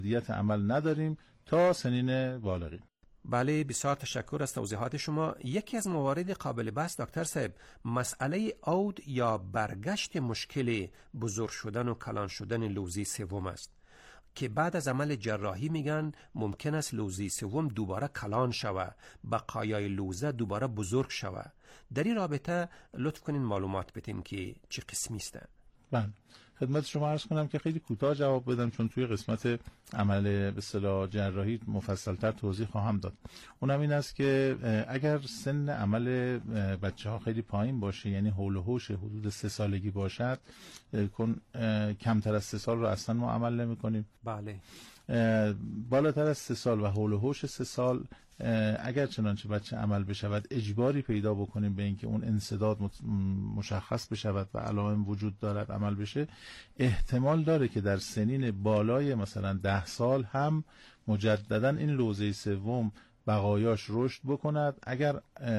دیت عمل نداریم تا سنین بالغی. بله، بسیار تشکر از توضیحات شما. یکی از موارد قابل بحث دکتر صاحب مسئله عود یا برگشت مشکل بزرگ شدن و کلان شدن لوزی سوم است که بعد از عمل جراحی میگن ممکن است لوزی سوم دوباره کلان شوه، بقایای لوزه دوباره بزرگ شوه. در این رابطه لطف کنین معلومات بدین که چه قسمی است. بله، خدمت شما عرض کنم که خیلی کوتاه جواب بدم چون توی قسمت عمل به اصطلاح جراحی مفصل‌تر توضیح خواهم داد. اونم این است که اگر سن عمل بچه‌ها خیلی پایین باشه، یعنی حول و حوش حدود 3 سالگی باشد، کمتر از 3 سال رو اصلا ما عمل نمی‌کنیم. بله. بالاتر از 3 سال و حول و حوش 3 سال اگر چنانچه بچه عمل بشود اجباری پیدا بکنیم به اینکه اون انسداد مشخص بشود و علائم وجود دارد عمل بشه، احتمال داره که در سنین بالای مثلا 10 سال هم مجددا این لوزه سوم بقایاش رشد بکند. اگر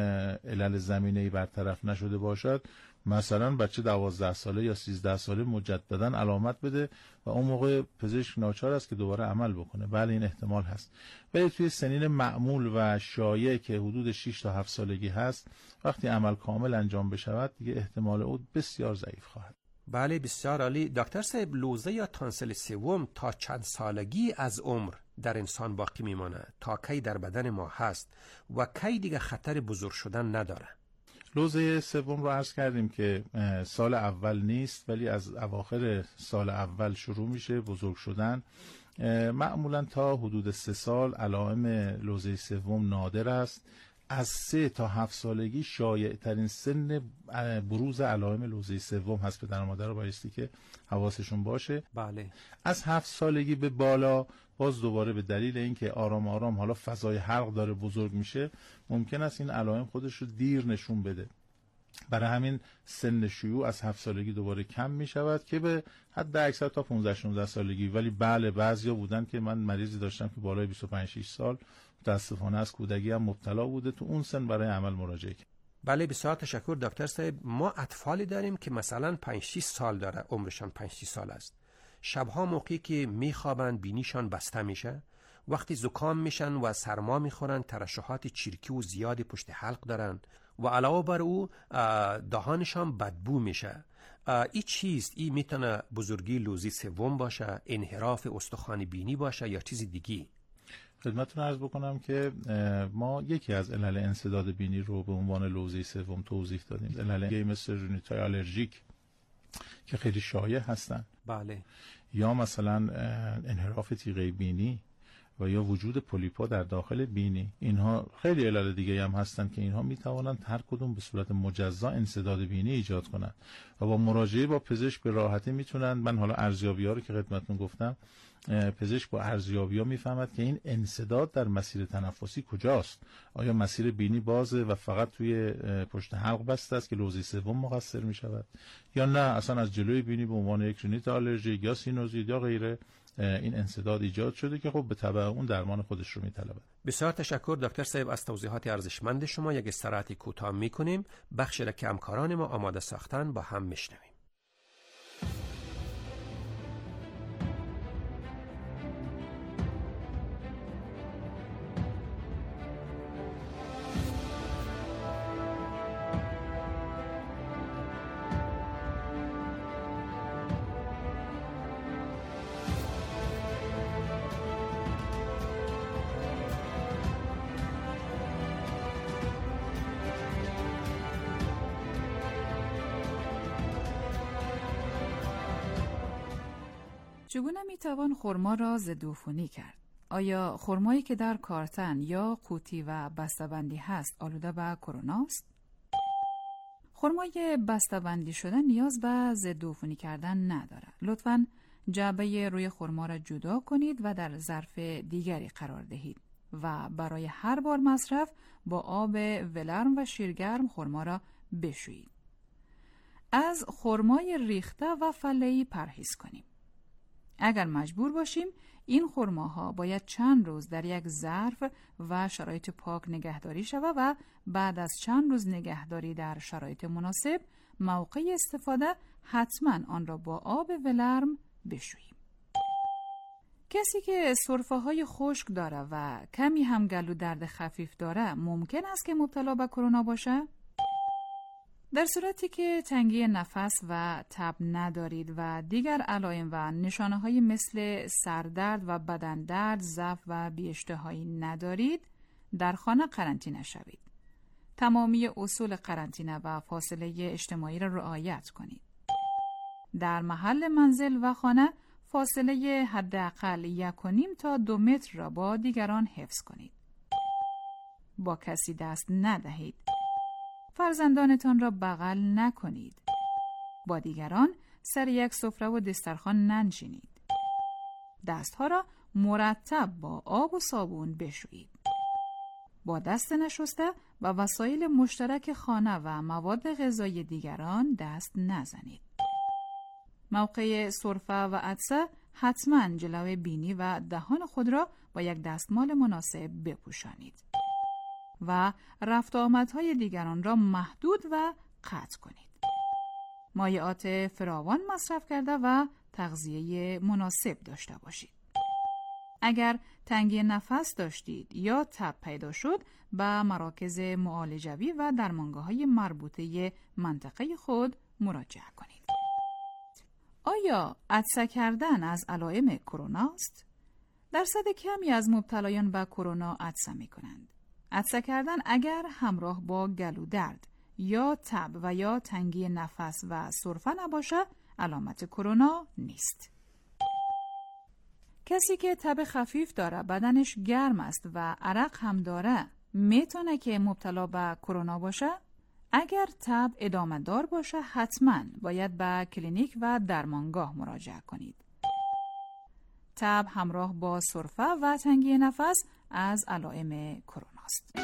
علل زمینه‌ای برطرف نشده باشد، مثلا بچه 12 ساله یا 13 ساله مجددا علامت بده و اون موقع پزشک ناچار است که دوباره عمل بکنه. بله، این احتمال هست. ولی توی سنین معمول و شایع که حدود 6 تا 7 سالگی هست، وقتی عمل کامل انجام بشود دیگه احتمال او بسیار ضعیف خواهد. بله، بسیار عالی. دکتر صاحب، لوزه یا تانسل سوم تا چند سالگی از عمر در انسان باقی میمانه؟ تا کی در بدن ما هست و کی دیگه خطر بزرگ شدن نداره؟ لوزه سوم رو عرض کردیم که سال اول نیست، ولی از اواخر سال اول شروع میشه بزرگ شدن. معمولا تا حدود 3 سال علائم لوزه سوم نادر است. از 3 تا 7 سالگی شایع ترین سن بروز علائم لوزه سوم هست. پدر و مادر رو بایستی که حواسشون باشه. بله. از 7 سالگی به بالا باز دوباره به دلیل اینکه آرام آرام حالا فضای حلق داره بزرگ میشه، ممکن است این علائم خودش رو دیر نشون بده. برای همین سن شیوع از 7 سالگی دوباره کم می شود که به حد اکثر تا 15-16 سالگی. ولی بله، بعضیا بودن که من مریضی داشتم که بالای 25-6 سال متاسفانه از کودگی هم مبتلا بوده، تو اون سن برای عمل مراجعه کرد. بله، بسیار تشکر دکتر صاحب. ما اطفالی داریم که مثلا 5-6 سال داره، عمرشان 5-6 سال است. شبها موقعی که میخوابن بینیشان بسته میشه، وقتی زکام میشن و سرما میخورن ترشحات چرکی و زیادی پشت حلق دارن و علاوه بر او دهانشان بدبو میشه. این چیز میتونه بزرگی لوزی سوم باشه، انحراف استخوان بینی باشه یا چیز دیگی؟ خدمتتون عرض بکنم که ما یکی از علل انسداد بینی رو به عنوان لوزه سوم توضیح دادیم. علل مثل ژنیتای آلرژیک که خیلی شایع هستن. بله. یا مثلا انحراف تیغه بینی و یا وجود پولیپا در داخل بینی. اینها خیلی علل دیگه هم هستن که اینها میتوانند هر کدوم به صورت مجزا انسداد بینی ایجاد کنند و با مراجعه با پزشک به راحتی میتونن. من حالا ارزیابی‌ها رو که خدمتتون گفتم، پزشک با ارزیابی‌ها میفهمد که این انسداد در مسیر تنفسی کجاست. آیا مسیر بینی بازه و فقط توی پشت حلق بسته است که لوزه سوم مقصر میشود، یا نه اصلا از جلوی بینی به عنوان یک ژنیت آلرژیک یا سینوزیت یا غیره این انسداد ایجاد شده که خب به تبع اون درمان خودش رو میطلبه. بسیار تشکر دکتر صاحب از توضیحات ارزشمند شما. یک استراحت کوتاه میکنیم، بخشی را که همکاران ما آماده ساختن با هم میشنویم. چگونه میتوان خرما را ضدعفونی کرد؟ آیا خرمایی که در کارتن یا قوطی و بسته‌بندی هست آلوده به کرونا است؟ خرمای بسته‌بندی شده نیاز به ضدعفونی کردن نداره. لطفاً جعبه روی خرما را جدا کنید و در ظرف دیگری قرار دهید و برای هر بار مصرف با آب ولرم و شیرگرم خرما را بشویید. از خرمای ریخته و فله‌ای پرهیز کنیم. اگر مجبور باشیم این خرماها باید چند روز در یک ظرف و شرایط پاک نگهداری شود و بعد از چند روز نگهداری در شرایط مناسب موقع استفاده حتما آن را با آب ولرم بشوییم. کسی که سرفه‌های خشک داره و کمی هم گلو درد خفیف داره ممکن است که مبتلا به کرونا باشه؟ در صورتی که تنگی نفس و تب ندارید و دیگر علائم و نشانه‌های مثل سردرد و بدن درد، ضعف و بی‌اشتهایی ندارید، در خانه قرنطینه شوید. تمامی اصول قرنطینه و فاصله اجتماعی را رعایت کنید. در محل منزل و خانه فاصله حداقل 1.5 تا 2 متر را با دیگران حفظ کنید. با کسی دست ندهید. فرزندانتان را بغل نکنید. با دیگران سر یک سفره و دسترخوان ننشینید. دستها را مرتب با آب و صابون بشویید. با دست نشسته و وسایل مشترک خانه و مواد غذایی دیگران دست نزنید. موقع سرفه و عطسه حتما جلوی بینی و دهان خود را با یک دستمال مناسب بپوشانید و رفت و آمدهای دیگران را محدود و قطع کنید. مایعات فراوان مصرف کرده و تغذیه مناسب داشته باشید. اگر تنگی نفس داشتید یا تب پیدا شد، به مراکز معالجوی و درمانگاه‌های مربوطه منطقه خود مراجعه کنید. آیا عطسه کردن از علائم کرونا است؟ درصد کمی از مبتلایان به کرونا عطسه می‌کنند. عطسه کردن اگر همراه با گلو درد یا تب و یا تنگی نفس و سرفه نباشه، علامت کرونا نیست. کسی که تب خفیف داره، بدنش گرم است و عرق هم داره، میتونه که مبتلا به کرونا باشه؟ اگر تب ادامه دار باشه، حتما باید به کلینیک و درمانگاه مراجعه کنید. تب همراه با سرفه و تنگی نفس از علائم کرونا است.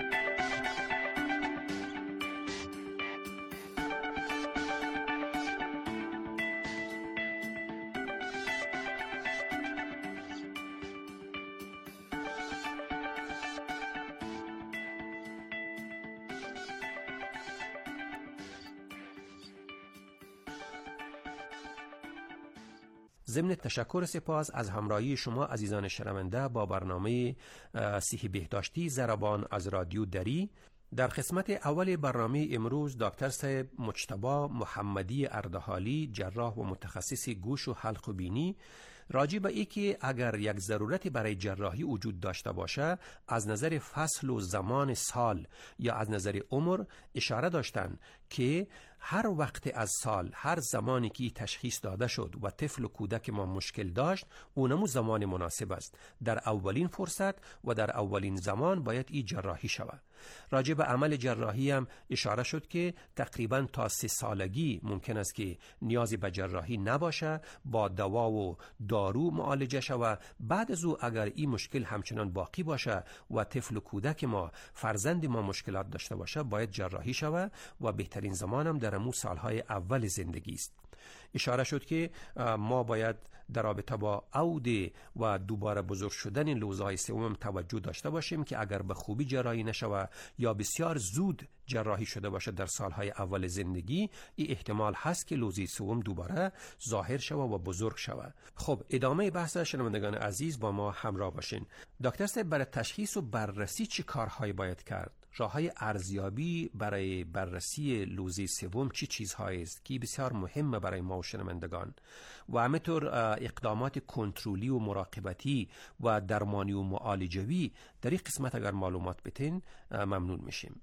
ضمن تشکر سپاس از همراهی شما عزیزان شنونده با برنامه صحی بهداشتی ضربان از رادیو دری. در قسمت اول برنامه امروز دکتر صاحب مجتبی محمدی اردهالی، جراح و متخصص گوش و حلق و بینی، راجع به ای که اگر یک ضرورتی برای جراحی وجود داشته باشه، از نظر فصل و زمان سال یا از نظر عمر اشاره داشتن که هر وقت از سال، هر زمانی که تشخیص داده شد و طفل و کودک ما مشکل داشت، اونمو زمان مناسب است. در اولین فرصت و در اولین زمان باید این جراحی شود. راجع به عمل جراحی هم اشاره شد که تقریباً تا 3 سالگی ممکن است که نیازی به جراحی نباشه، با دوا و دارو معالجه شود. بعد از او اگر این مشکل همچنان باقی باشه و طفل و کودک ما، فرزند ما مشکلات داشته باشه، باید جراحی شود و بهترین زمان هم در امو سالهای اول زندگی است. اشاره شد که ما باید در رابطه با عود و دوباره بزرگ شدن لوزهای سوم توجه داشته باشیم که اگر به خوبی جراحی نشود یا بسیار زود جراحی شده باشه در سالهای اول زندگی، این احتمال هست که لوزه سوم دوباره ظاهر شود و بزرگ شود. خب ادامه بحث شنوندگان عزیز با ما همراه باشین. دکتر صاحب، برای تشخیص و بررسی چه کارهایی باید کرد؟ راههای ارزیابی برای بررسی لوزه سوم چی چیزهایی است که بسیار مهمه برای ما و شنوندگان، و همینطور اقدامات کنترلی و مراقبتی و درمانی و معالجوی در این قسمت اگر معلومات بتین ممنون میشیم.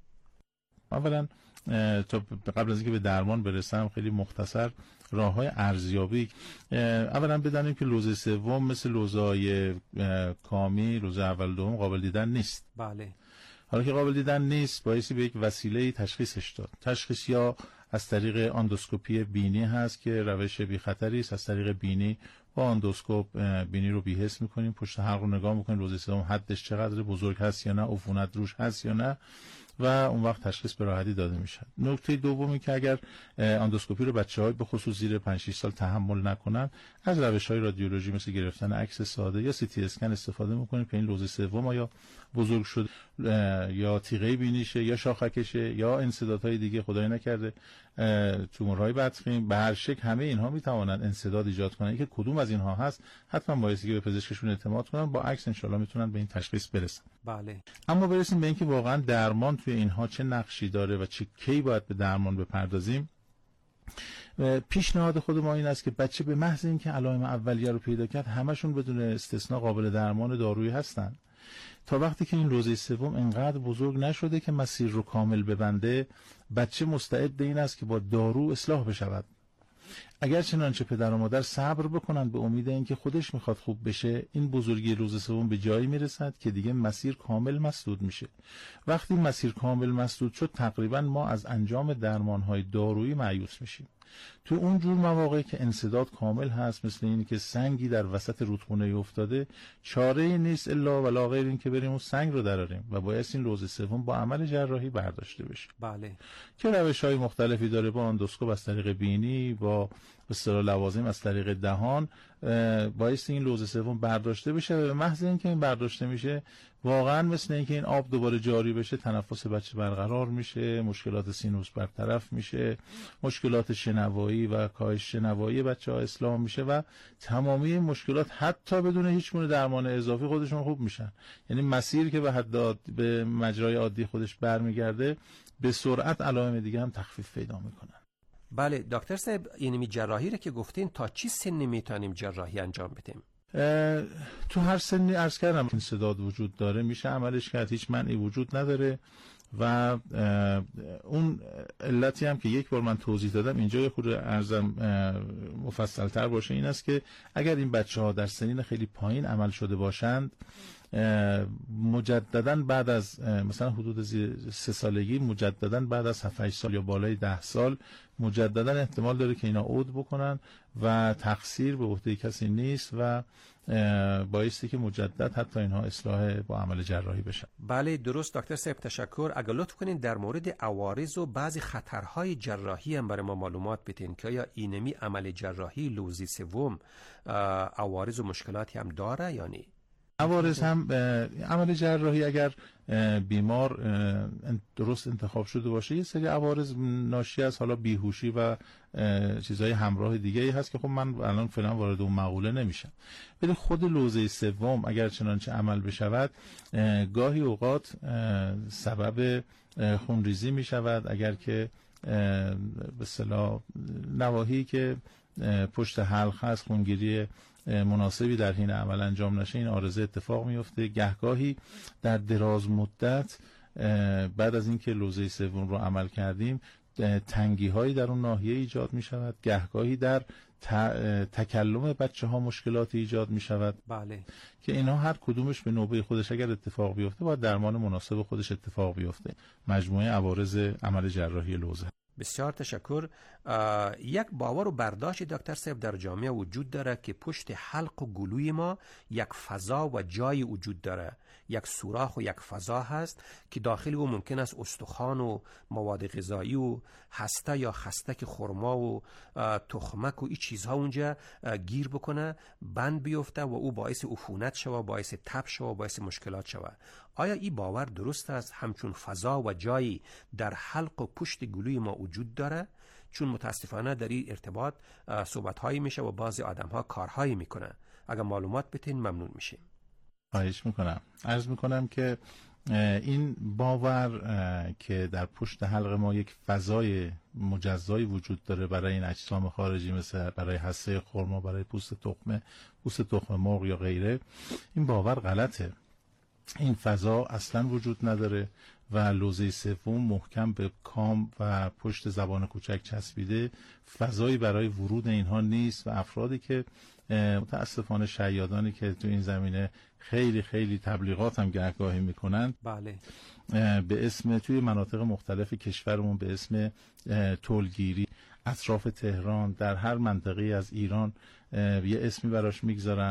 اولا تا قبل از اینکه به درمان برسم خیلی مختصر راههای ارزیابی. اولا بدانیم که لوزه سوم مثل لوزه‌های کامی، لوزه اول دوم قابل دیدن نیست. بله. حالا که قابل دیدن نیست، بایستی به یک وسیله تشخیصش داد. تشخیص یا از طریق آندوسکوپی بینی هست که روش بی خطری است. از طریق بینی با آندوسکوپ بینی رو بی‌حس می‌کنیم، پشت حلق رو نگاه می‌کنیم، لوزه سوم حدش چقدر، بزرگ هست یا نه، عفونت روش هست یا نه. و اون وقت تشخیص به راحتی داده میشه. نکته دومی که اگر اندوسکوپی رو بچه‌های به خصوص زیر 5-6 سال تحمل نکنن، از روش‌های رادیولوژی مثل گرفتن عکس ساده یا سی تی اسکن استفاده می‌کنیم که این لوزه سوم آیا بزرگ شد یا تیغه بینیشه یا شاخکشه یا انسدادهای دیگه خدای نکرده تومورهای بدخیم، به هر شکل همه اینها میتوانند انسداد ایجاد کنن. اینکه کدوم از اینها هست حتما بایستی که به پزشکشون اعتماد کنن، با عکس ان شاءالله میتونن به این تشخیص برسن. بله. اما برسیم به اینکه واقعا درمان توی اینها چه نقشی داره و چه کی باید به درمان بپردازیم. پیشنهاد خود ما این است که بچه به محض اینکه علائم اولیه رو پیدا کرد همشون بدون استثنا قابل درمان دارویی هستن. تا وقتی که این لوزه سوم انقدر بزرگ نشده که مسیر رو کامل ببنده، بچه مستعد این است که با دارو اصلاح بشود. اگر چنانچه پدر و مادر صبر بکنند به امید اینکه خودش میخواد خوب بشه، این بزرگی لوزه سوم به جایی میرسد که دیگه مسیر کامل مسدود میشه. وقتی مسیر کامل مسدود شد، تقریبا ما از انجام درمانهای دارویی مایوس میشیم. تو اون جور مواقعی که انسداد کامل هست، مثل اینی که سنگی در وسط رودخونه افتاده، چاره‌ای نیست الا ولا غیر این که بریم اون سنگ رو دراریم و باید این لوزه سوم با عمل جراحی برداشته بشه. بله. که روش‌های مختلفی داره، با اندوسکوپ از طریق بینی، با به اصطلاح لوازم از طریق دهان، باعث این لوزه سوم برداشته بشه و به محض اینکه این برداشته میشه، واقعا مثل اینکه این آب دوباره جاری بشه، تنفس بچه برقرار میشه، مشکلات سینوس برطرف میشه، مشکلات شنوایی و کاهش شنوایی بچه‌ها اصلاح میشه و تمامی مشکلات حتی بدون هیچ گونه درمان اضافی خودشون خوب میشن. یعنی مسیر که به مجرای عادی خودش برمیگرده، به سرعت علائم دیگه هم تخفیف پیدا میکنن. بله دکتر صاحب، این جراحی رو که گفتین تا چی سنی میتونیم جراحی انجام بدیم؟ تو هر سنی عرض کردم انسداد وجود داره، میشه عملش کرد، هیچ مانعی وجود نداره و اون علتی هم که یک بار من توضیح دادم اینجا یه خورده عرضم مفصل‌تر باشه این است که اگر این بچه‌ها در سنین خیلی پایین عمل شده باشند، مجدداً بعد از مثلا حدود 3 سالگی، مجدداً بعد از 7-8 سال یا بالای 10 سال مجدداً احتمال داره که اینا عود بکنن و تقصیر به عهده کسی نیست و بایستی که مجدد حتی اینها اصلاح با عمل جراحی بشن. بله درست دکتر صاحب، تشکر. اگر لطف کنین در مورد عوارض و بعضی خطرهای جراحی هم برای ما معلومات بدین که آیا اینمی عمل جراحی لوزه سوم عوارض و مشکلاتی هم داره یا نه؟ عوارض هم عمل جراحی اگر بیمار درست انتخاب شده باشه، یه سری عوارض ناشی از حالا بیهوشی و چیزهای همراه دیگه ای هست که خب من الان فعلا وارد اون مقوله نمیشم. ولی خود لوزه سوم اگر چنانچه عمل بشود، گاهی اوقات سبب خونریزی میشود. اگر که به اصطلاح نواحی که پشت حلق هست خونگیری مناسبی در حین عمل انجام نشه، این عارضه اتفاق میفته. گهگاهی در دراز مدت بعد از اینکه لوزه سوم رو عمل کردیم، تنگی هایی در اون ناحیه ایجاد می شود. گهگاهی در تکلم بچه ها مشکلاتی ایجاد می شود. بله. که اینها هر کدومش به نوبه خودش اگر اتفاق بیفته باید درمان مناسب خودش اتفاق بیفته. مجموعه عوارض عمل جراحی لوزه. بسیار تشکر. یک باور و برداشت دکتر صاحب در جامعه وجود داره که پشت حلق و گلوی ما یک فضا و جای وجود داره، یک سوراخ و یک فضا هست که داخل او ممکن است استخوان و مواد غذایی و هسته یا خستک خرما و تخمک و این چیزها اونجا گیر بکنه، بند بیفته و او باعث عفونت شوه، باعث تب شوه، باعث مشکلات شوه. آیا این باور درست است همچون فضا و جایی در حلق و پشت گلوی ما وجود داره؟ چون متاسفانه در این ارتباط صحبت‌هایی میشه و بعضی آدم‌ها کارهایی میکنه. اگر معلومات بتین ممنون میشیم. خواهش میکنم. عرض میکنم که این باور که در پشت حلق ما یک فضای مجزایی وجود داره برای این اجسام خارجی، مثل برای هسته خرما، برای پوست تخم مرغ یا غیره، این باور غلطه. این فضا اصلا وجود نداره و لوزه سوم محکم به کام و پشت زبان کوچک چسبیده، فضایی برای ورود اینها نیست و افرادی که متاسفانه شیادانی که تو این زمینه خیلی خیلی تبلیغات هم گهگاهی میکنن، بله، به اسم توی مناطق مختلف کشورمون به اسم تولگیری اطراف تهران، در هر منطقه از ایران یه اسمی براش میگذارن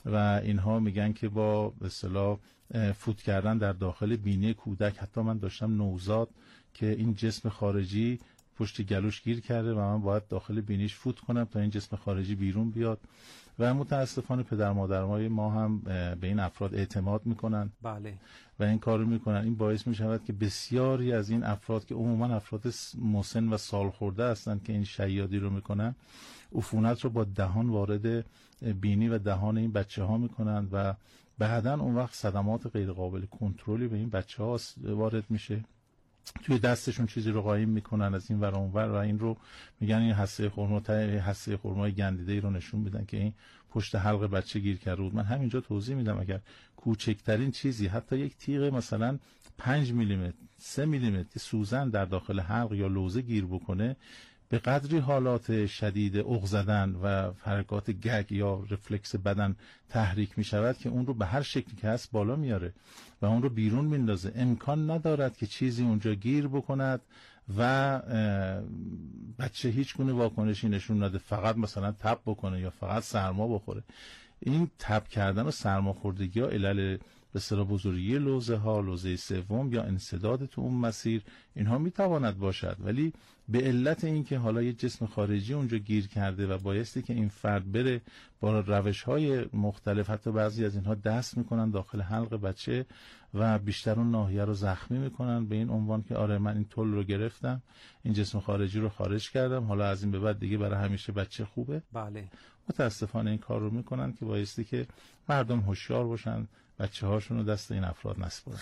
و اینها میگن که با به اصطلاح فوت کردن در داخل بینی کودک، حتی من داشتم نوزاد که این جسم خارجی پشت گلوش گیر کرده و من باید داخل بینیش فوت کنم تا این جسم خارجی بیرون بیاد و متاسفانه پدر مادرای ما هم به این افراد اعتماد میکنن. بله. و این کارو میکنن. این باعث میشود که بسیاری از این افراد که عموما افراد مسن و سال خورده هستند که این شیادی رو میکنن، عفونت رو با دهان وارد بینی و دهان این بچه ها میکنن و بعداً اون وقت صدمات غیر قابل کنترلی به این بچه ها وارد میشه. توی دستشون چیزی رو قایم میکنن از این ور اون ور و این رو میگن این حسه خرما، حسه خرمای گندیده‌ای رو نشون میدن که این پشت حلق بچه گیر کرده بود. من همینجا توضیح میدم اگر کوچکترین چیزی، حتی یک تیغ مثلا 5 میلیمتر 3 میلیمتر سوزن در داخل حلق یا لوزه گیر بکنه، به قدری حالات شدید عق زدن و حرکات گگ یا رفلکس بدن تحریک می شود که اون رو به هر شکلی که هست بالا میاره و اون رو بیرون میندازه. امکان ندارد که چیزی اونجا گیر بکند و بچه هیچ گونه واکنشی نشون نده، فقط مثلا تب بکنه یا فقط سرما بخوره. این تب کردن و سرماخوردگی ها علل به اصطلاح بزرگی لوزه ها، لوزه سوم یا انسداد تو اون مسیر، اینها میتواند باشد، ولی به علت اینکه حالا یه جسم خارجی اونجا گیر کرده و بایستی که این فرد بره با روش‌های مختلف، حتی بعضی از اینها دست میکنن داخل حلق بچه و بیشتر اون ناحیه رو زخمی میکنن به این عنوان که آره من این تل رو گرفتم، این جسم خارجی رو خارج کردم، حالا از این به بعد دیگه برای همیشه بچه خوبه. بله. متاسفانه این کار رو میکنن که بایستی که مردم هوشیار باشن، بچه هاشون رو دست این افراد نسپارن.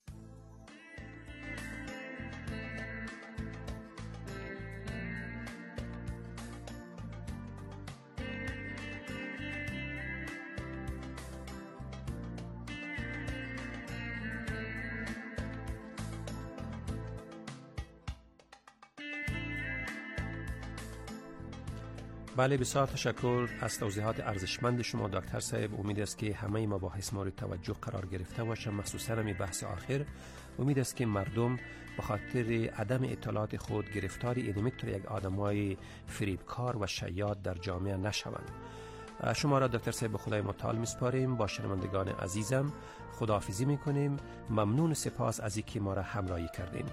بله، بسیار تشکر از توضیحات ارزشمند شما دکتر صاحب. امید است که همه مباحث مورد توجه قرار گرفته باشه، مخصوصا می بحث آخر. امید است که مردم به خاطر عدم اطلاعات خود گرفتار این میتونه یک آدمای فریبکار و شیاد در جامعه نشوند. شما را دکتر صاحب به خدای متعال میسپاریم. با شنوندگان عزیزم خداحافظی میکنیم. ممنون و سپاس از اینکه ما را همراهی کردین.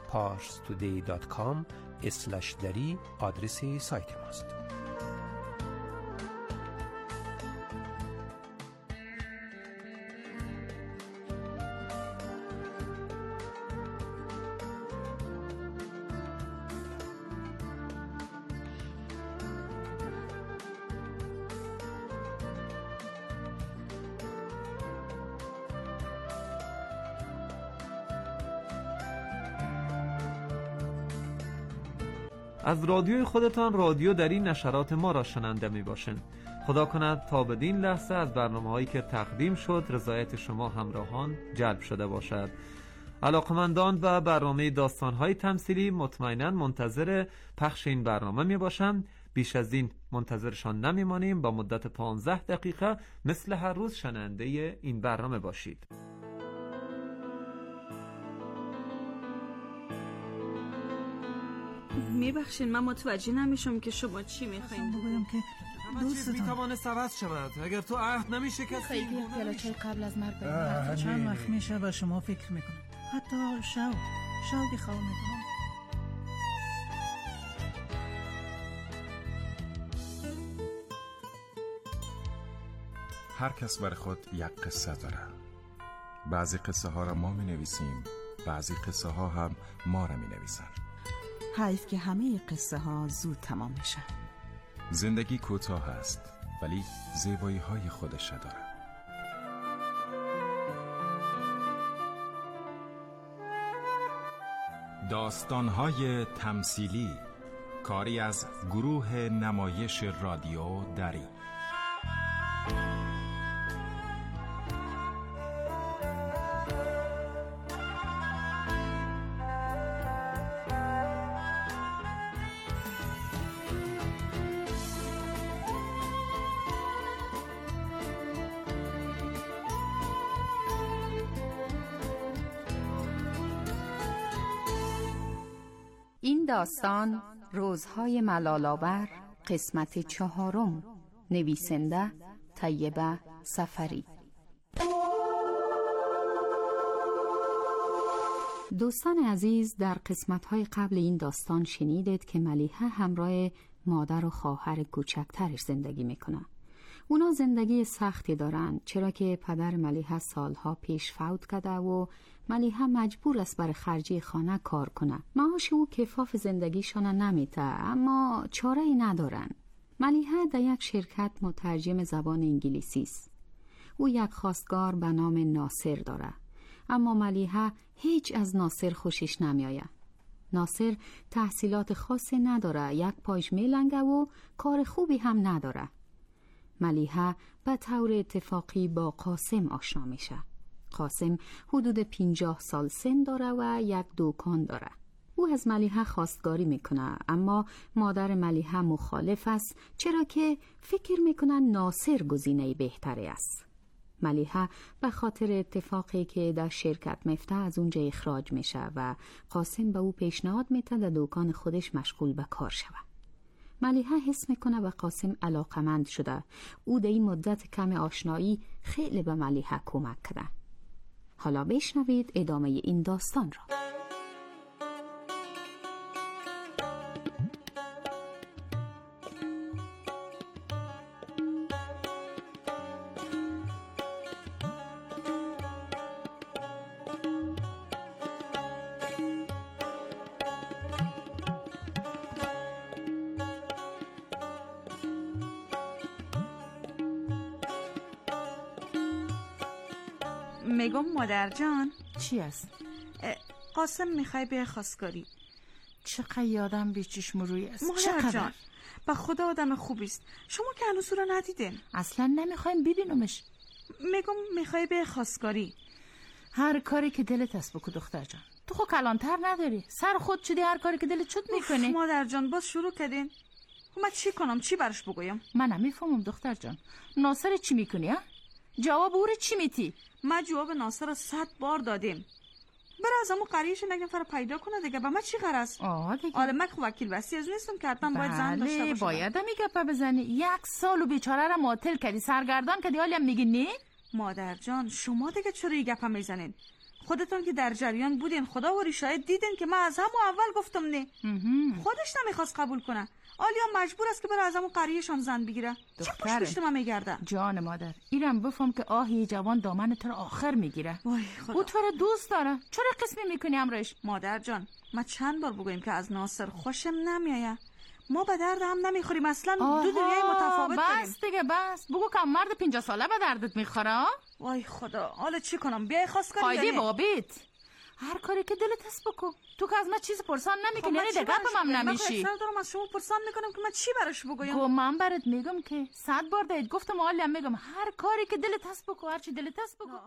parstoday.com/dari آدرس سایت ماست. از رادیوی خودتان رادیو در این نشرات ما را شنونده می باشند. خدا کند تا بدین لحظه از برنامه هایی که تقدیم شد رضایت شما همراهان جلب شده باشد. علاقمندان و برنامه داستان های تمثیلی مطمئنا منتظر پخش این برنامه می باشند. بیش از این منتظرشان نمی مانیم. با مدت 15 دقیقه مثل هر روز شنونده این برنامه باشید. میبخشین من متوجه نمیشم که شما چی میخواین. بگویم که دوستتان میتواند عوض شود اگر تو عهد نمیشکستی. خیلی پیالچه قبل از مرگ بریم. چند وقت میشه و شما فکر میکنم، حتی شوقی خواه میکنم. هر کس بر خود یک قصه داره. بعضی قصه ها را ما می نویسیم، بعضی قصه ها هم ما را می نویسن. حیف که همه قصه ها زود تمام میشن. زندگی کوتاه است ولی زیبایی های خودش داره. داستان های تمثیلی، کاری از گروه نمایش رادیو دری. این داستان روزهای ملال‌آور قسمت 4. نویسنده طیبه سفری. دوستان عزیز، در قسمت‌های قبل این داستان شنیدید که ملیحه همراه مادر و خواهر کوچکترش زندگی میکنه. اونا زندگی سختی دارن، چرا که پدر ملیحه سالها پیش فوت کرده و ملیحه مجبور است برای خرجی خانه کار کنه. معاش او کفاف زندگیشان نمیده، اما چاره ای ندارن. ملیحه در یک شرکت مترجم زبان انگلیسی است. او یک خواستگار به نام ناصر داره، اما ملیحه هیچ از ناصر خوشش نمیآید. ناصر تحصیلات خاصی نداره، یک پایش میلنگه و کار خوبی هم نداره. ملیحه به طور اتفاقی با قاسم آشنا میشه. قاسم حدود 50 سال سن داره و یک دکان داره. او از ملیحه خواستگاری میکنه، اما مادر ملیحه مخالف است، چرا که فکر میکنه ناصر گزینه بهتری است. ملیحه به خاطر اتفاقی که در شرکت مفته از اونجا اخراج میشه و قاسم به او پیشنهاد میده در دکان خودش مشغول به کار شود. ملیحه حس میکنه به قاسم علاقمند شده. او در این مدت کم آشنایی خیلی به ملیحه کمک کرده. حالا بشنوید ادامه این داستان را. میگم مادر جان. چی است؟ قاسم میخوای به خواستگاری. چقدر یادم بی چشم روی است. مادر جان به خدا آدم خوبی است. شما که هنوز رو ندیدین. اصلا نمیخوایم ببینمش. میگم میخوای به خواستگاری. هر کاری که دلت است بکو دختر جان. تو خود کلانتر نداری، سر خود شدی، هر کاری که دلت شد میکنی. مادر جان باز شروع کردین. من چی کنم؟ چی براش بگویم؟ من نمیفهمم دختر جان. ناصر چی میکنی ها؟ جواب او چی میتی؟ ما جواب ناصر رو 100 بار دادیم. برای از همون قریهش یک نفر پیدا کنه دیگه. به من چی غرض؟ دیگه من وکیل وصی از نیستم که حتما باید زن داشته باشم. باید میگه بزنی. 1 سال بیچاره را معطل کردی، سرگردان کردی، حالی هم میگی نه؟ مادر جان شما دیگه چرا این گپا میزنین؟ خودتون که در جریان بودین، خدا وری شاید دیدین که من از همون اول گفتم نه. خودش نمیخواست قبول کنه. آلیا مجبور است که بره از همون قریهشان زن بگیره. چه پشت من میگرده؟ جان مادر ایرم بفهم که آهی جوان دامن تو رو آخر میگیره. او تو رو دوست داره، چرا قسمی میکنی امرش؟ مادر جان ما چند بار بگوییم که از ناصر خوشم نمیایه. ما به درد هم نمیخوریم، اصلا دو دنیای متفاوت داریم. بس دیگه بس، بگو که مرد 50 ساله به دردت میخوره. وای خدا، حالا چی کنم؟ بیای خواستگاری هایدی بابیت، هر کاری که دلت هست بکن. تو که از من چیز پرسان نمیکنی، یعنی دیگه هم نمیشی. من دارم از شما پرسان میکنم که من چی براش بگویم. من برات میگم که 100 بار دید گفتم، حالا میگم هر کاری که دلت هست بکن، هر چی دلت هست بکن.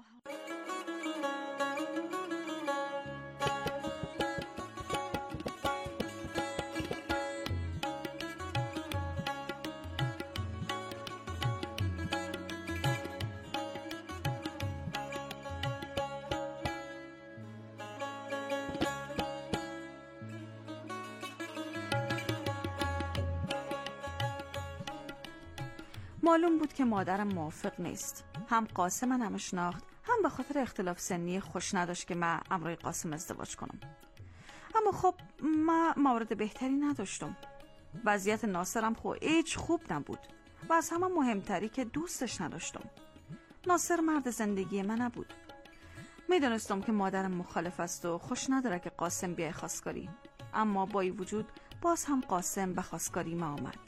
معلوم بود که مادرم موافق نیست. هم قاسم هم شناخت، هم به خاطر اختلاف سنی خوش نداشت که من امروی قاسم ازدواج کنم. اما خب من مورد بهتری نداشتم. وضعیت ناصرم هیچ خوب نبود و از همه مهمتری که دوستش نداشتم. ناصر مرد زندگی من نبود. میدونستم که مادرم مخالف است و خوش نداره که قاسم بیای خواستگاری، اما با این وجود باز هم قاسم به خواستگاری ما آمد.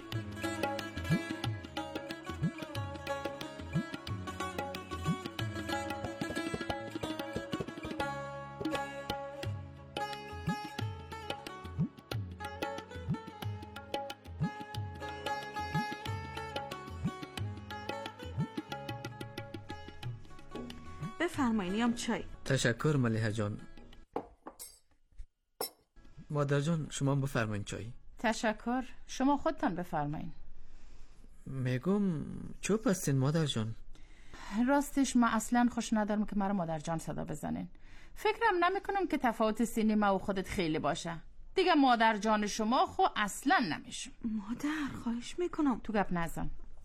بفرمایید چای. تشکر ملیحه جان. مادر جان شما بفرمایید چای. تشکر، شما خودتان بفرمایید. میگم چوب هستین مادر جان؟ راستش من اصلا خوش ندارم که مرا مادر جان صدا بزنین. فکرم نمیکنم که تفاوت سنی ما و خودت خیلی باشه. دیگه مادر جان شما اصلا نمیشم. مادر خواهش میکنم. تو گپ نزن.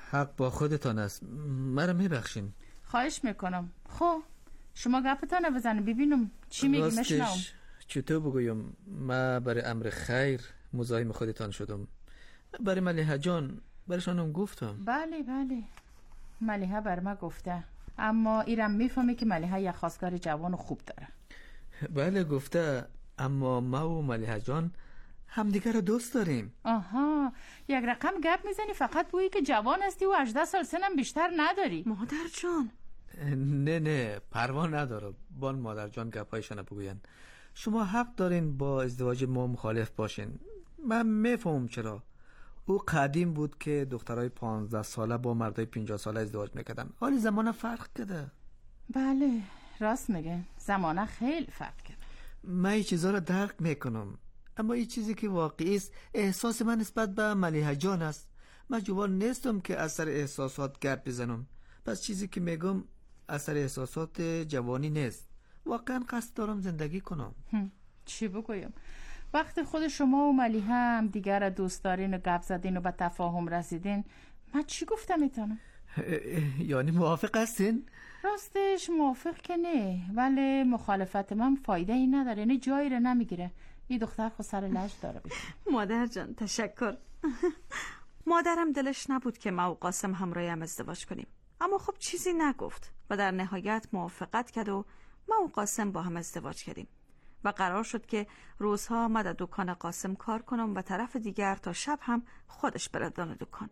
حق با خودتان است، مرا میبخشین. خواهش میکنم. خب شما گپتان بزنید ببینم چی میگی. مشنوم. چطور بگویم، ما برای امر خیر مزاحم خودتان شدم. برای ملیحه جان برشانم گفتم. بله ملیحه بر ما گفته، اما ایرم میفهمی که ملیحه یک خواستگار جوان و خوب داره. بله گفته، اما ما و ملیحه جان همدیگر رو دوست داریم. آها، یک رقم گپ میزنی فقط بویی که جوان هستی و 18 سال سنم بیشتر نداری. مادر جان نه پروا نداره، بان مادر جان گپایشان بگوین. شما حق دارین با ازدواج ما مخالف باشین. من میفهمم چرا. او قدیم بود که دخترای 15 ساله با مردای 50 ساله ازدواج میکردن. حالی زمان فرق کرده. بله راست میگه، زمانه خیلی فرق کرده. من این چیزا رو درک میکنم، اما این چیزی که واقعی است احساس من نسبت به ملیحه جان است. من جوان نیستم که از سر احساسات گپ بزنم. پس چیزی که میگم از سر احساسات جوانی نیست. واقعا قصد دارم زندگی کنم. چی بگویم، وقتی خود شما و ملیحه هم دیگر را دوست دارین و گپ زدین و به تفاهم رسیدین، من چی گفتم میتونم؟ یعنی موافق هستین؟ راستش موافق که نه، ولی مخالفت من فایده ای نداره، یعنی جایی رو نمیگیره. این دختر خود سر لج داره بشه. مادر جان تشکر. مادرم دلش نبود که ما و قاسم همراهیم ازدواج کنیم، اما خب چیزی نگفت و در نهایت موافقت کرد و ما و قاسم با هم ازدواج کردیم و قرار شد که روزها من در دکان قاسم کار کنم و طرف دیگر تا شب هم خودش بره دان دکان.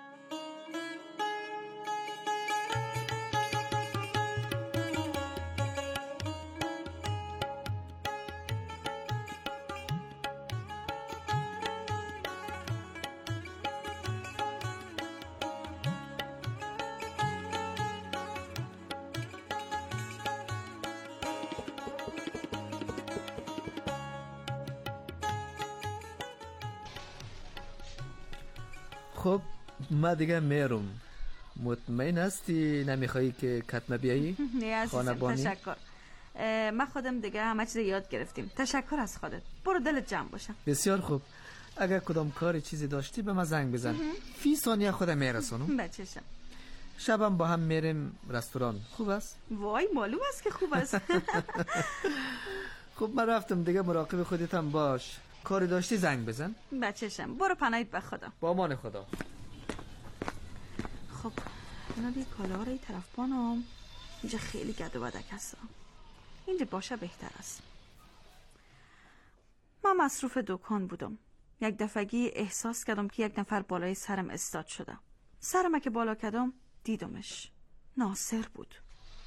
خب ما دیگه میرم. مطمئن هستی نمیخوایی که کتمه بیایی؟ نه عزیزم تشکر. ما خودم دیگه همه چیز یاد گرفتیم. تشکر از خودت. برو دلت جمع باشه. بسیار خوب. اگر کدام کاری چیزی داشتی به من زنگ بزن. فی ثانیه خودم میرسونم. بچه‌شم. شبم با هم میریم رستوران. خوب است؟ وای معلوم است که خوب است. خب من رفتم دیگه، مراقب خودت هم باش. کاری داشتی زنگ بزن. بچه‌شم برو پناهت به خدا. با امان خدا. خب اینا دیگه کالا رو این طرف بانم. اینجا خیلی گد و بدک هست. اینجا باشه بهتر است. من مصروف دکان بودم. یک دفعگی احساس کردم که یک نفر بالای سرم استاد شده. سرم که بالا کردم دیدمش. ناصر بود.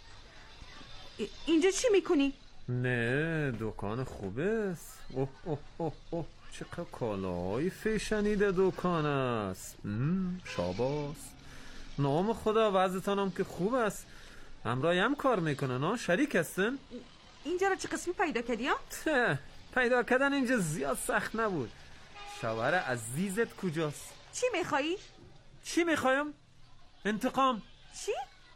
اینجا چی میکنی؟ نه دکان خوبه است. اوه اوه اوه اوه چقدر کالاهای فیشنی در دکان است. شاباس. نام خدا وضعتانم که خوب است. همراهی هم کار میکنن ها؟ شریک هستن؟ اینجا رو چه قسمی پیدا کردی ها؟ پیدا کردن اینجا زیاد سخت نبود. شوهر عزیزت کجاست؟ چی میخوایی؟ چی میخوایم؟ انتقام. چی؟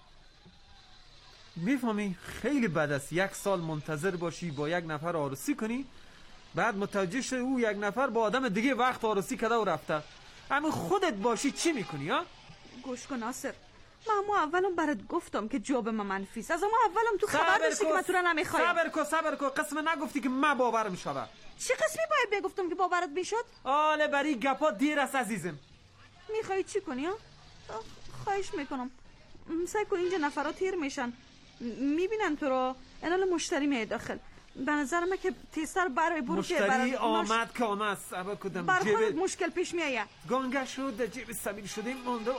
میفهمی خیلی بد است 1 سال منتظر باشی با یک نفر عروسی کنی، بعد متوجه شدی او یک نفر با آدم دیگه وقت عروسی کرده و رفته. اما خودت باشی چی میکنی ها؟ گوش کن ناصر، من اولم برات گفتم که جواب من منفی است. از اما اولم تو خبر داشتی که من تو رو نمیخوایم. صبر کن قسم نگفتی که من باورم شوه. چی قسمی باید بگفتم که باورت میشد؟ آله بری گپا دیر است عزیزم. میخوای چی کنی ها؟ خواهش میکنم سعی کن، اینجا نفرات تیر میشن، میبینن تو رو، انال مشتری میای داخل. به نظر من که تیستر برای برو که مشتری آمد که آمد. صبر کدم برای خودت مشکل پیش میآید. گنگه شد در جیب سبیل شدیم مونده.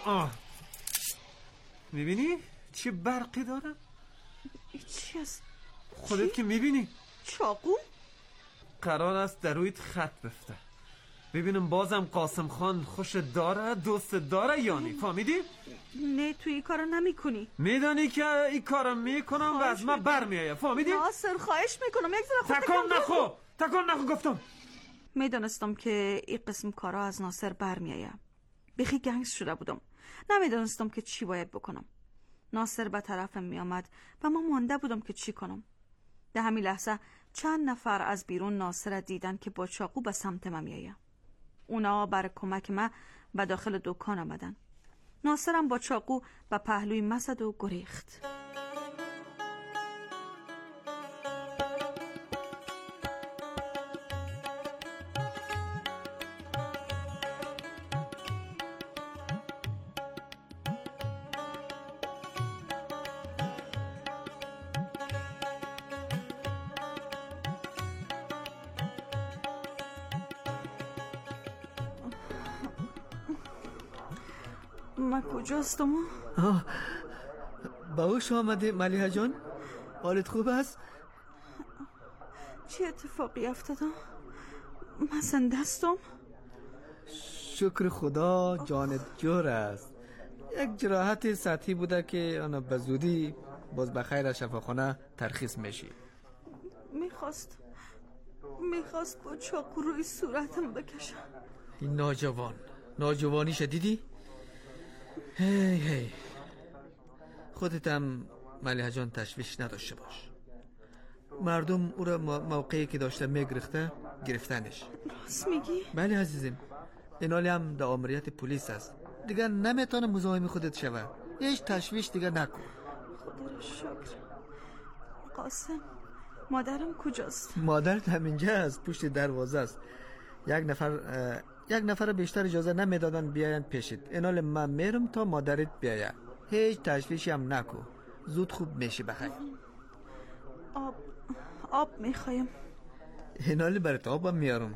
میبینی چه برقی دارم؟ چی است؟ خودت که میبینی چاقو؟ قرار است در رویت خط بفته. ببینم بازم قاسم خان خوش داره، دوست داره یا نی؟ فهمیدی؟ نه تو این کارو نمی کنی. میدانی که این کارو میکنم و از من برمیایه. فهمیدی؟ ناصر خواهش میکنم یک ذره تکان نخو گفتم. میدانستم که این قسم کارا از ناصر برمیایه. بخی گنگس شده بودم. نمیدانستم که چی باید بکنم. ناصر به طرفم میآمد و من مانده بودم که چی کنم. در همین لحظه چند نفر از بیرون ناصر دیدن که با چاقو به سمت من میآید. اونا برای کمک من به داخل دکان آمدن. ناصرم با چاقو به پهلوی مزد و گریخت. من کجاستم؟ با اوش آمده ملیحه جان؟ حالت خوب است؟ چه اتفاقی افتاده؟ من زنده هستم؟ شکر خدا جانت جور است. یک جراحت سطحی بوده که آن به زودی باز بخیر شفاخانه ترخیص میشی. میخواست با چاقو روی صورتم بکشم. این ناجوانی شدیدی؟ هی خودتم ملیحه جان تشویش نداشته باش. مردم او را موقعی که داشته میگرفته گرفتنش. راست میگی؟ بله عزیزم، این حالی هم در آمریت پلیس است. دیگر نمیتونه مزاحم خودت شوه. هیچ تشویش دیگر نکن. خدا را شکر. قاسم، مادرم کجاست؟ مادرت همینجا است، پشت دروازه است. یک نفر بیشتر اجازه نمیدادن بیاین پیشت. این حال من میرم تا مادرت بیاید. هیچ تشویشی هم نکو. زود خوب میشی بخیر. آب میخوایم. این حالی برات آبم میارم.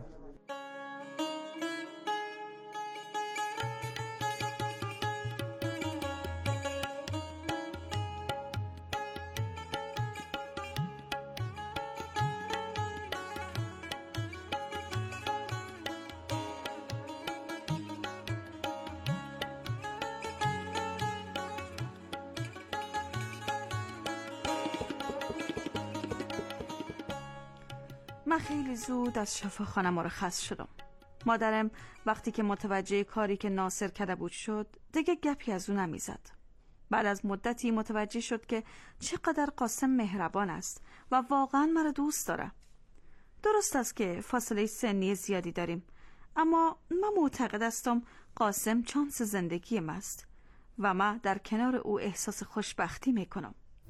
من خیلی زود از شفاخانه مرخص شدم. مادرم وقتی که متوجه کاری که ناصر کرده بود شد دیگه گپی از اون نمیزد. بعد از مدتی متوجه شد که چقدر قاسم مهربان است و واقعا مرا دوست داره. درست است که فاصله سنی زیادی داریم، اما من معتقد هستم قاسم چانس زندگیم است و من در کنار او احساس خوشبختی میکنم.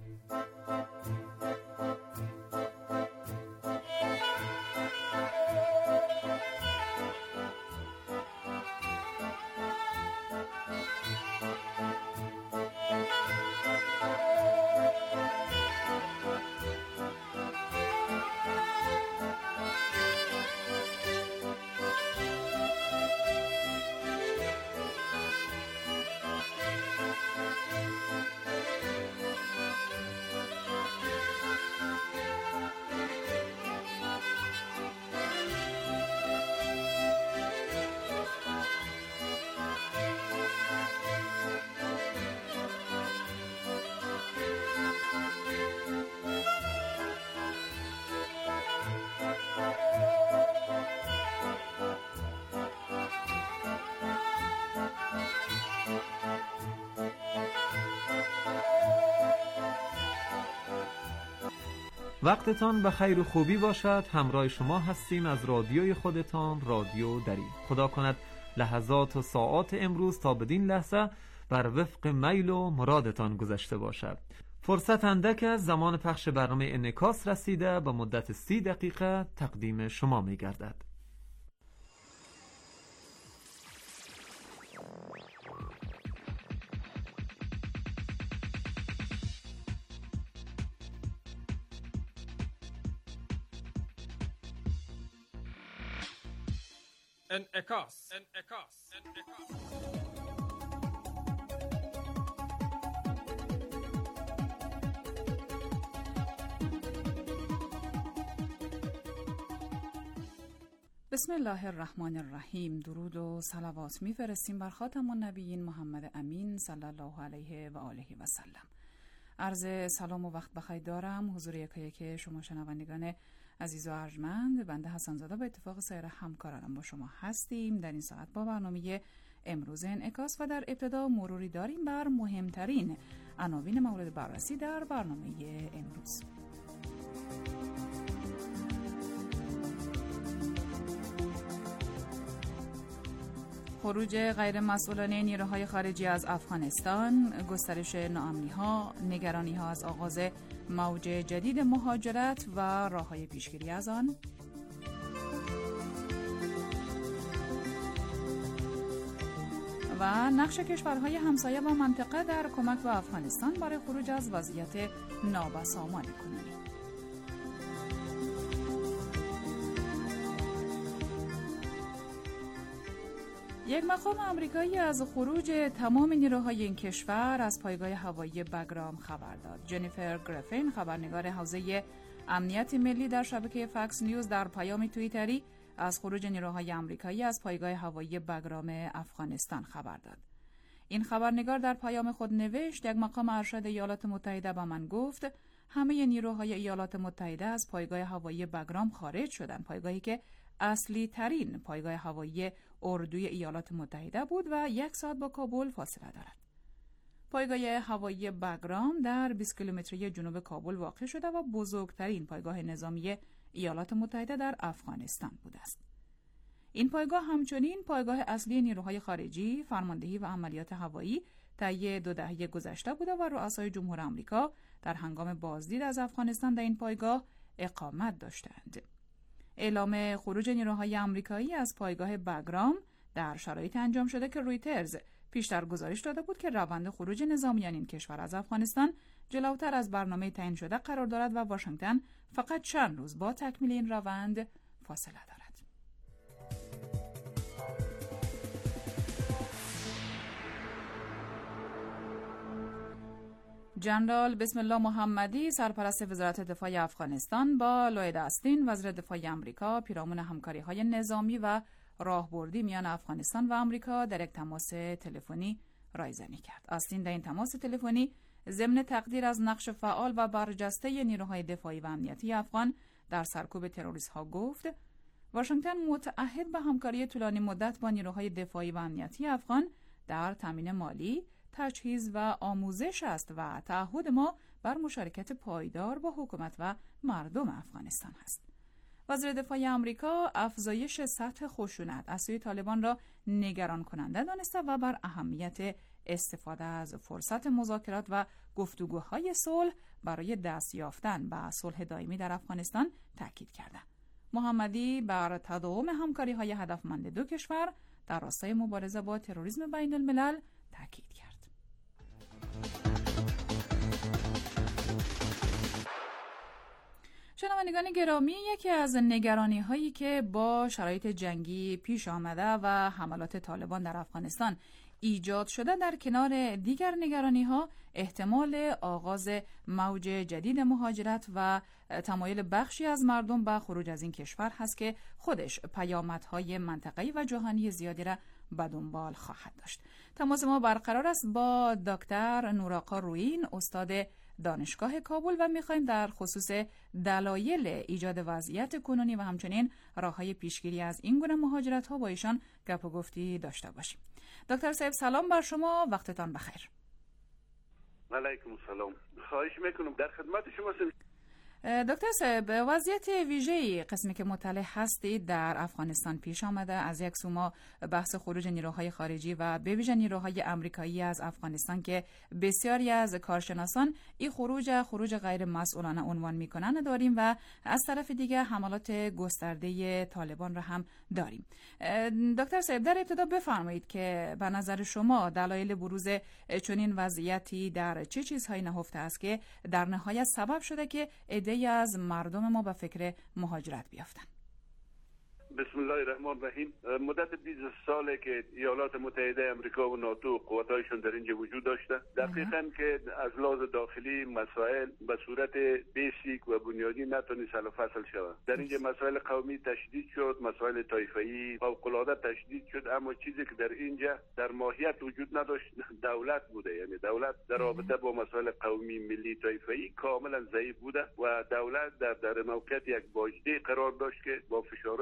وقتتان به خیر و خوبی باشد. همراه شما هستیم از رادیوی خودتان، رادیو دری. خدا کند لحظات و ساعات امروز تا بدین لحظه بر وفق میل و مرادتان گذشته باشد. فرصت اندک از زمان پخش برنامه انعکاس رسیده، به مدت 30 دقیقه تقدیم شما می گردد. انعکاس. بسم الله الرحمن الرحیم. درود و صلوات میفرستیم بر خاتم النبیین محمد امین صلی الله علیه و آله و سلم. عرض سلام و وقت بخیر دارم حضور یکایک شما شنوندگان عزیز و ارجمند. بنده حسن زاده به اتفاق سایر همکارانم با شما هستیم در این ساعت با برنامه امروز انعکاس و در ابتدا مروری داریم بر مهمترین عناوین مورد بررسی در برنامه امروز. خروج غیرمسئولانه نیروهای خارجی از افغانستان، گسترش ناامنی‌ها، نگرانی‌ها از آغاز موج جدید مهاجرت و راه‌های پیشگیری از آن. و نقش کشورهای همسایه و منطقه در کمک به افغانستان برای خروج از وضعیت نابسامان کنونی. یک مقام آمریکایی از خروج تمام نیروهای این کشور از پایگاه هوایی بگرام خبر داد. جنیفر گریفین، خبرنگار حوزه امنیت ملی در شبکه فاکس نیوز، در پیام توییتری از خروج نیروهای آمریکایی از پایگاه هوایی بگرام افغانستان خبر داد. این خبرنگار در پیام خود نوشت: یک مقام ارشد ایالات متحده به من گفت همه نیروهای ایالات متحده از پایگاه هوایی بگرام خارج شدند، پایگاهی که اصلی ترین پایگاه هوایی اردوی ایالات متحده بود و 1 ساعت با کابل فاصله دارد. پایگاه هوایی بگرام در 20 کیلومتری جنوب کابل واقع شده و بزرگترین پایگاه نظامی ایالات متحده در افغانستان بوده است. این پایگاه همچنین پایگاه اصلی نیروهای خارجی، فرماندهی و عملیات هوایی طی 2 دهه گذشته بوده و رؤسای جمهور آمریکا در هنگام بازدید از افغانستان در این پایگاه اقامت داشتند. اعلام خروج نیروهای آمریکایی از پایگاه بگرام در شرایط انجام شده که رویترز پیشتر گزارش داده بود که روند خروج نظامیان این کشور از افغانستان جلوتر از برنامه تعیین شده قرار دارد و واشنگتن فقط چند روز با تکمیل این روند فاصله دارد. جنرال بسم الله محمدی، سرپرست وزارت دفاع افغانستان، با لوید استین، وزیر دفاع آمریکا، پیرامون همکاری‌های نظامی و راهبردی میان افغانستان و آمریکا در یک تماس تلفنی رایزنی کرد. استین در این تماس تلفنی ضمن تقدیر از نقش فعال و برجسته نیروهای دفاعی و امنیتی افغان در سرکوب تروریست‌ها گفت: واشنگتن متعهد به همکاری طولانی مدت با نیروهای دفاعی و امنیتی افغان در تامین مالی، تجهیز و آموزش است و تعهد ما بر مشارکت پایدار با حکومت و مردم افغانستان است. وزیر دفاع آمریکا افزایش سطح خشونت از سوی طالبان را نگران کننده دانسته و بر اهمیت استفاده از فرصت مذاکرات و گفتگوهای صلح برای دست یافتن به صلح دائمی در افغانستان تاکید کرده. محمدی بر تداوم همکاری‌های هدفمند دو کشور در راستای مبارزه با تروریسم بین الملل تاکید کرد. شنوندگان گرامی، یکی از نگرانی هایی که با شرایط جنگی پیش آمده و حملات طالبان در افغانستان ایجاد شده، در کنار دیگر نگرانی ها احتمال آغاز موج جدید مهاجرت و تمایل بخشی از مردم به خروج از این کشور هست که خودش پیامدهای منطقه‌ای و جهانی زیادی را به دنبال خواهد داشت. تماس ما برقرار است با دکتر نورآقا رویین، استاد دانشگاه کابل، و می‌خوایم در خصوص دلایل ایجاد وضعیت کنونی و همچنین راه‌های پیشگیری از این گونه مهاجرت‌ها با ایشان گپ و گفتی داشته باشیم. دکتر صاحب سلام بر شما، وقتتان بخیر. علیکم السلام. خواهش میکنم در خدمت شما هستم. دکتر صاحب، وضعیت ویژه‌ای قسمی که مطلع هستید در افغانستان پیش آمده. از یک سو ما بحث خروج نیروهای خارجی و به ویژه نیروهای آمریکایی از افغانستان که بسیاری از کارشناسان این خروج غیر مسئولانه عنوان میکنن داریم و از طرف دیگه حملات گسترده طالبان را هم داریم. دکتر صاحب، در ابتدا بفرمایید که به نظر شما دلایل بروز چنین وضعیتی در چه چیزهایی نهفته است که در نهایت سبب شده که عده‌ای از مردم ما به فکر مهاجرت بیافتن؟ بسم الله الرحمن الرحیم. مدت 20 ساله که ایالات متحده آمریکا و ناتو و قوتایشون در اینجا وجود داشته. دقیقاً که از لحاظ داخلی مسائل به صورت بیسیک و بنیادی نتونست حل و فصل شود. در اینجا مسائل قومی تشدید شد، مسائل طایفه‌ای فوق‌العاده تشدید شد، اما چیزی که در اینجا در ماهیت وجود نداشت دولت بوده. یعنی دولت در رابطه با مسائل قومی، ملی، طایفه‌ای کاملا ضعیف بوده و دولت در موقعیت یک واجده قرار داشت که با فشارهایی که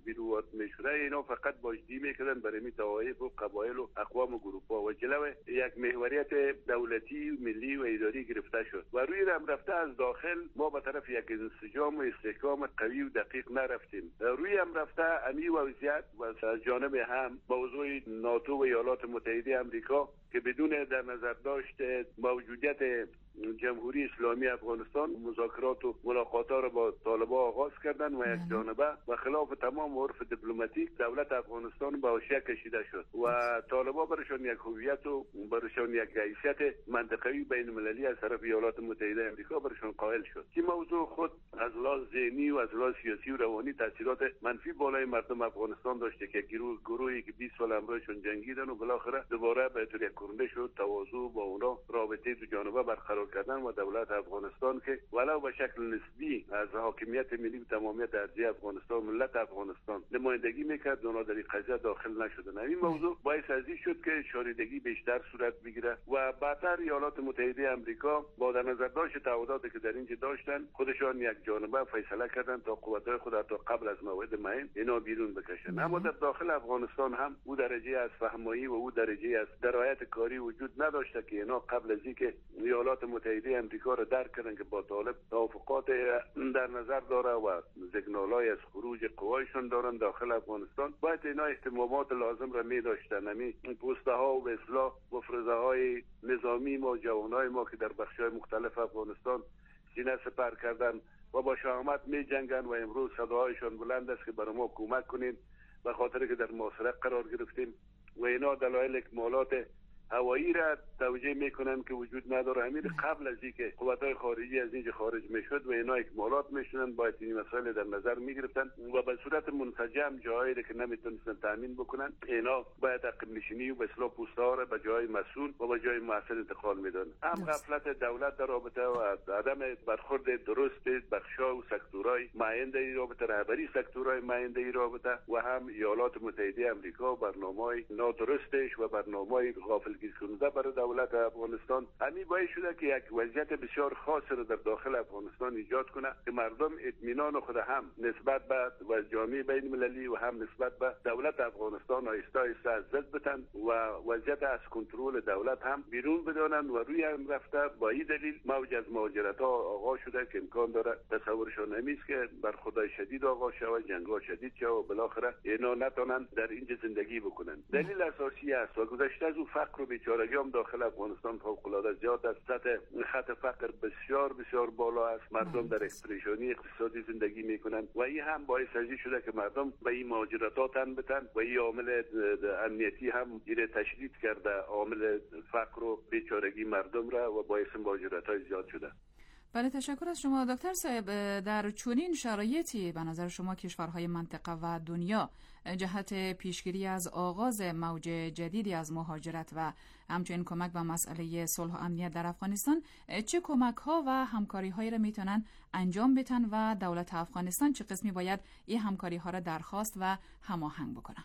بیرون میشده، اینا فقط باجدی میکردن برای می طوایف و قبایل و اقوام و گروپ ها و جلو یک محوریت دولتی ملی و اداری گرفته شد و روی رم رفته از داخل ما به طرف یک انسجام و استحکام قوی و دقیق نرفتیم. روی هم رفته امی وضعیت و از جانب هم موضوع ناتو و ایالات متحده آمریکا که بدون در نظر داشت موجودیت جمهوری اسلامی افغانستان مذاکرات و ملاقات‌ها را با طالبان آغاز کردند و یک جانبه و خلاف تمام عرف دیپلماتیک دولت افغانستان به حاشیه کشیده شد و طالبان برشان یک هویت و برشان یک حیثیت منطقه‌ای بین المللی از طرف ایالات متحده آمریکا برشان قائل شد. این موضوع خود از لحاظ ذهنی و از لحاظ سیاسی و روانی تاثیرات منفی بالای مردم افغانستان داشته که گروهی که 20 سال همراهشون جنگیدن و بالاخره دوباره به طور کنده شد تواضع با اونا رابطه دو جانبه برقرار کردن و دولت افغانستان که ولو به شکل نسبی از حاکمیت ملی و تمامیت ارضی افغانستان ملت افغانستان نمایندگی میکرد، اونا در این قضیه داخل نشدن. این موضوع باعث از این شد که شاریدگی بیشتر صورت بگیره و بعدتر ایالات متحده آمریکا با در نظر داشت تعهداتی که در اینجا داشتن خودشان یک جانبه فیصله کردن تا قوت‌های خود تا قبل از موعد معین اینا بیرون بکشن. اما در داخل افغانستان هم او درجه از فهمایی و او درجه از درایت کاری وجود نداشته که اینا قبل از اینکه ایالات متحده آمریکا را درک کردن که با طالب توافقات در نظر داره و سیگنالای از خروج قوایشون دارن داخل افغانستان، باید اینا اهتمامات لازم را می داشتن. همین پوسته ها و به اصلاح مفرزه های نظامی ما جوانای ما که در بخش‌های مختلف افغانستان سینه سپر کردن و با شهامت می جنگن و امروز صداهایشان بلند است که برای ما کمک کنین به خاطر که در محاصره قرار گرفتیم و اینا دلایل اکمالات هوایی را توجیه میکنن که وجود نداره. همین قبل از اینکه قوت‌های خارجی از اینجا خارج میشد و اینا اکمالات میشدن باید این مسائل در نظر میگرفتن و به صورت منسجم جایی که نمیتونستن تامین بکنن اینا باید عقب نشینی و به اصلاح پوست‌ها را به جای مسئول و به جای مؤثر انتقال میدن. هم غفلت دولت در رابطه و عدم برخورد درست بخش‌ها و سکتورهای ماننده این رابطه، رهبری سکتورهای ماننده این رابطه و هم ایالات متحده آمریکا برنامه‌های نادرستش و برنامه‌های غافلگیر کننده برای دولت افغانستان همین باعث شده که یک وضعیت بسیار خاص را در داخل افغانستان ایجاد کنه که مردم اطمینان خود هم نسبت به و جامعه بین المللی و هم نسبت به دولت افغانستان آهسته آهسته از دست بتن و وضعیت از کنترل دولت هم بیرون بدانن و روی هم رفته. با این دلیل موج از مهاجرت ها آغاز شده که امکان داره تصورشان نمیست که برخوردهای شدید آغاز شود، جنگ‌ها شدید شود و بالاخره اینا نتونن در اینجا زندگی بکنن. دلیل اساسی است و گذشته از اون فقر و بیچارگی هم داخل افغانستان فوق‌العاده زیاد است. سطح خط فقر بسیار بسیار بالا است. مردم در پریشانی اقتصادی زندگی میکنن و این هم باعث از این شده که مردم به این مهاجرت‌ها تن بتن و این عامل امنیتی هم ایره تشدید کرده، عامل فقر و بیچارگی مردم را و باعث مهاجرت‌های زیاد شده. بله، تشکر از شما دکتر صاحب. در چنین شرایطی به نظر شما کشورهای منطقه و دنیا جهت پیشگیری از آغاز موج جدیدی از مهاجرت و همچنین کمک به مسئله صلح و امنیت در افغانستان چه کمک‌ها و همکاری‌هایی را میتونن انجام بدن و دولت افغانستان چه قسمی باید این همکاری‌ها را درخواست و هماهنگ بکنه؟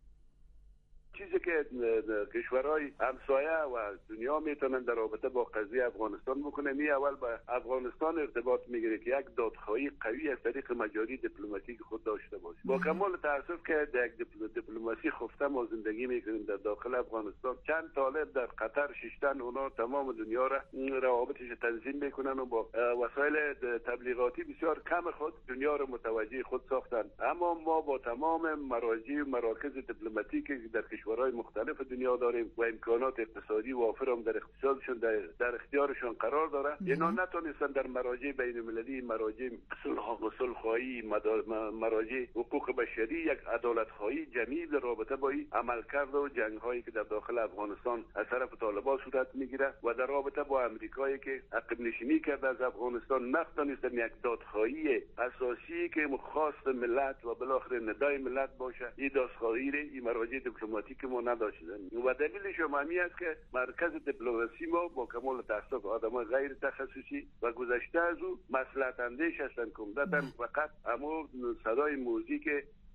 چیزی که کشورهای همسایه و دنیا میتونن در رابطه با قضیه افغانستان بکنه، می اول به افغانستان ارتباط میگیره که یک دادخواهی قوی از طریق مجاری دیپلماتیک خود داشته باشه. با کمال تاسف که در دیپلماسی خفته ما زندگی میکنیم در داخل افغانستان. چند طالب در قطر ششتن، اونا تمام دنیا را روابطش تنظیم میکنن و با وسایل تبلیغاتی بسیار کم خود دنیا را متوجه خود ساختن. اما ما با تمام مراجع و مراکز دیپلماتیک در کشورهای مختلف دنیا داریم و امکانات اقتصادی وافر هم در اقتصادشون در اختیارشون قرار داره. اینا نتونستن در مراجع بین المللی، مراجع صلح‌خواهی، مراجع حقوق بشری، یک عدالت‌خواهی جمعی در رابطه با این عملکرد و جنگ‌هایی که در داخل افغانستان از طرف طالبان صورت میگیره و در رابطه با امریکایی که عقب نشینی کرده از افغانستان نتونستن یک دادخواهی اساسی که خواست ملت و بالاخره ندای ملت باشه، این دادخواهی این مراجع دیپلماتیک ما نداشتن و دلیلش هم همین است که مرکز دیپلماسی ما با کمال تاسف آدمای غیر تخصصی و گذشته از او مصلحت اندیش هستند که عمدتاً فقط همون صدای موزیک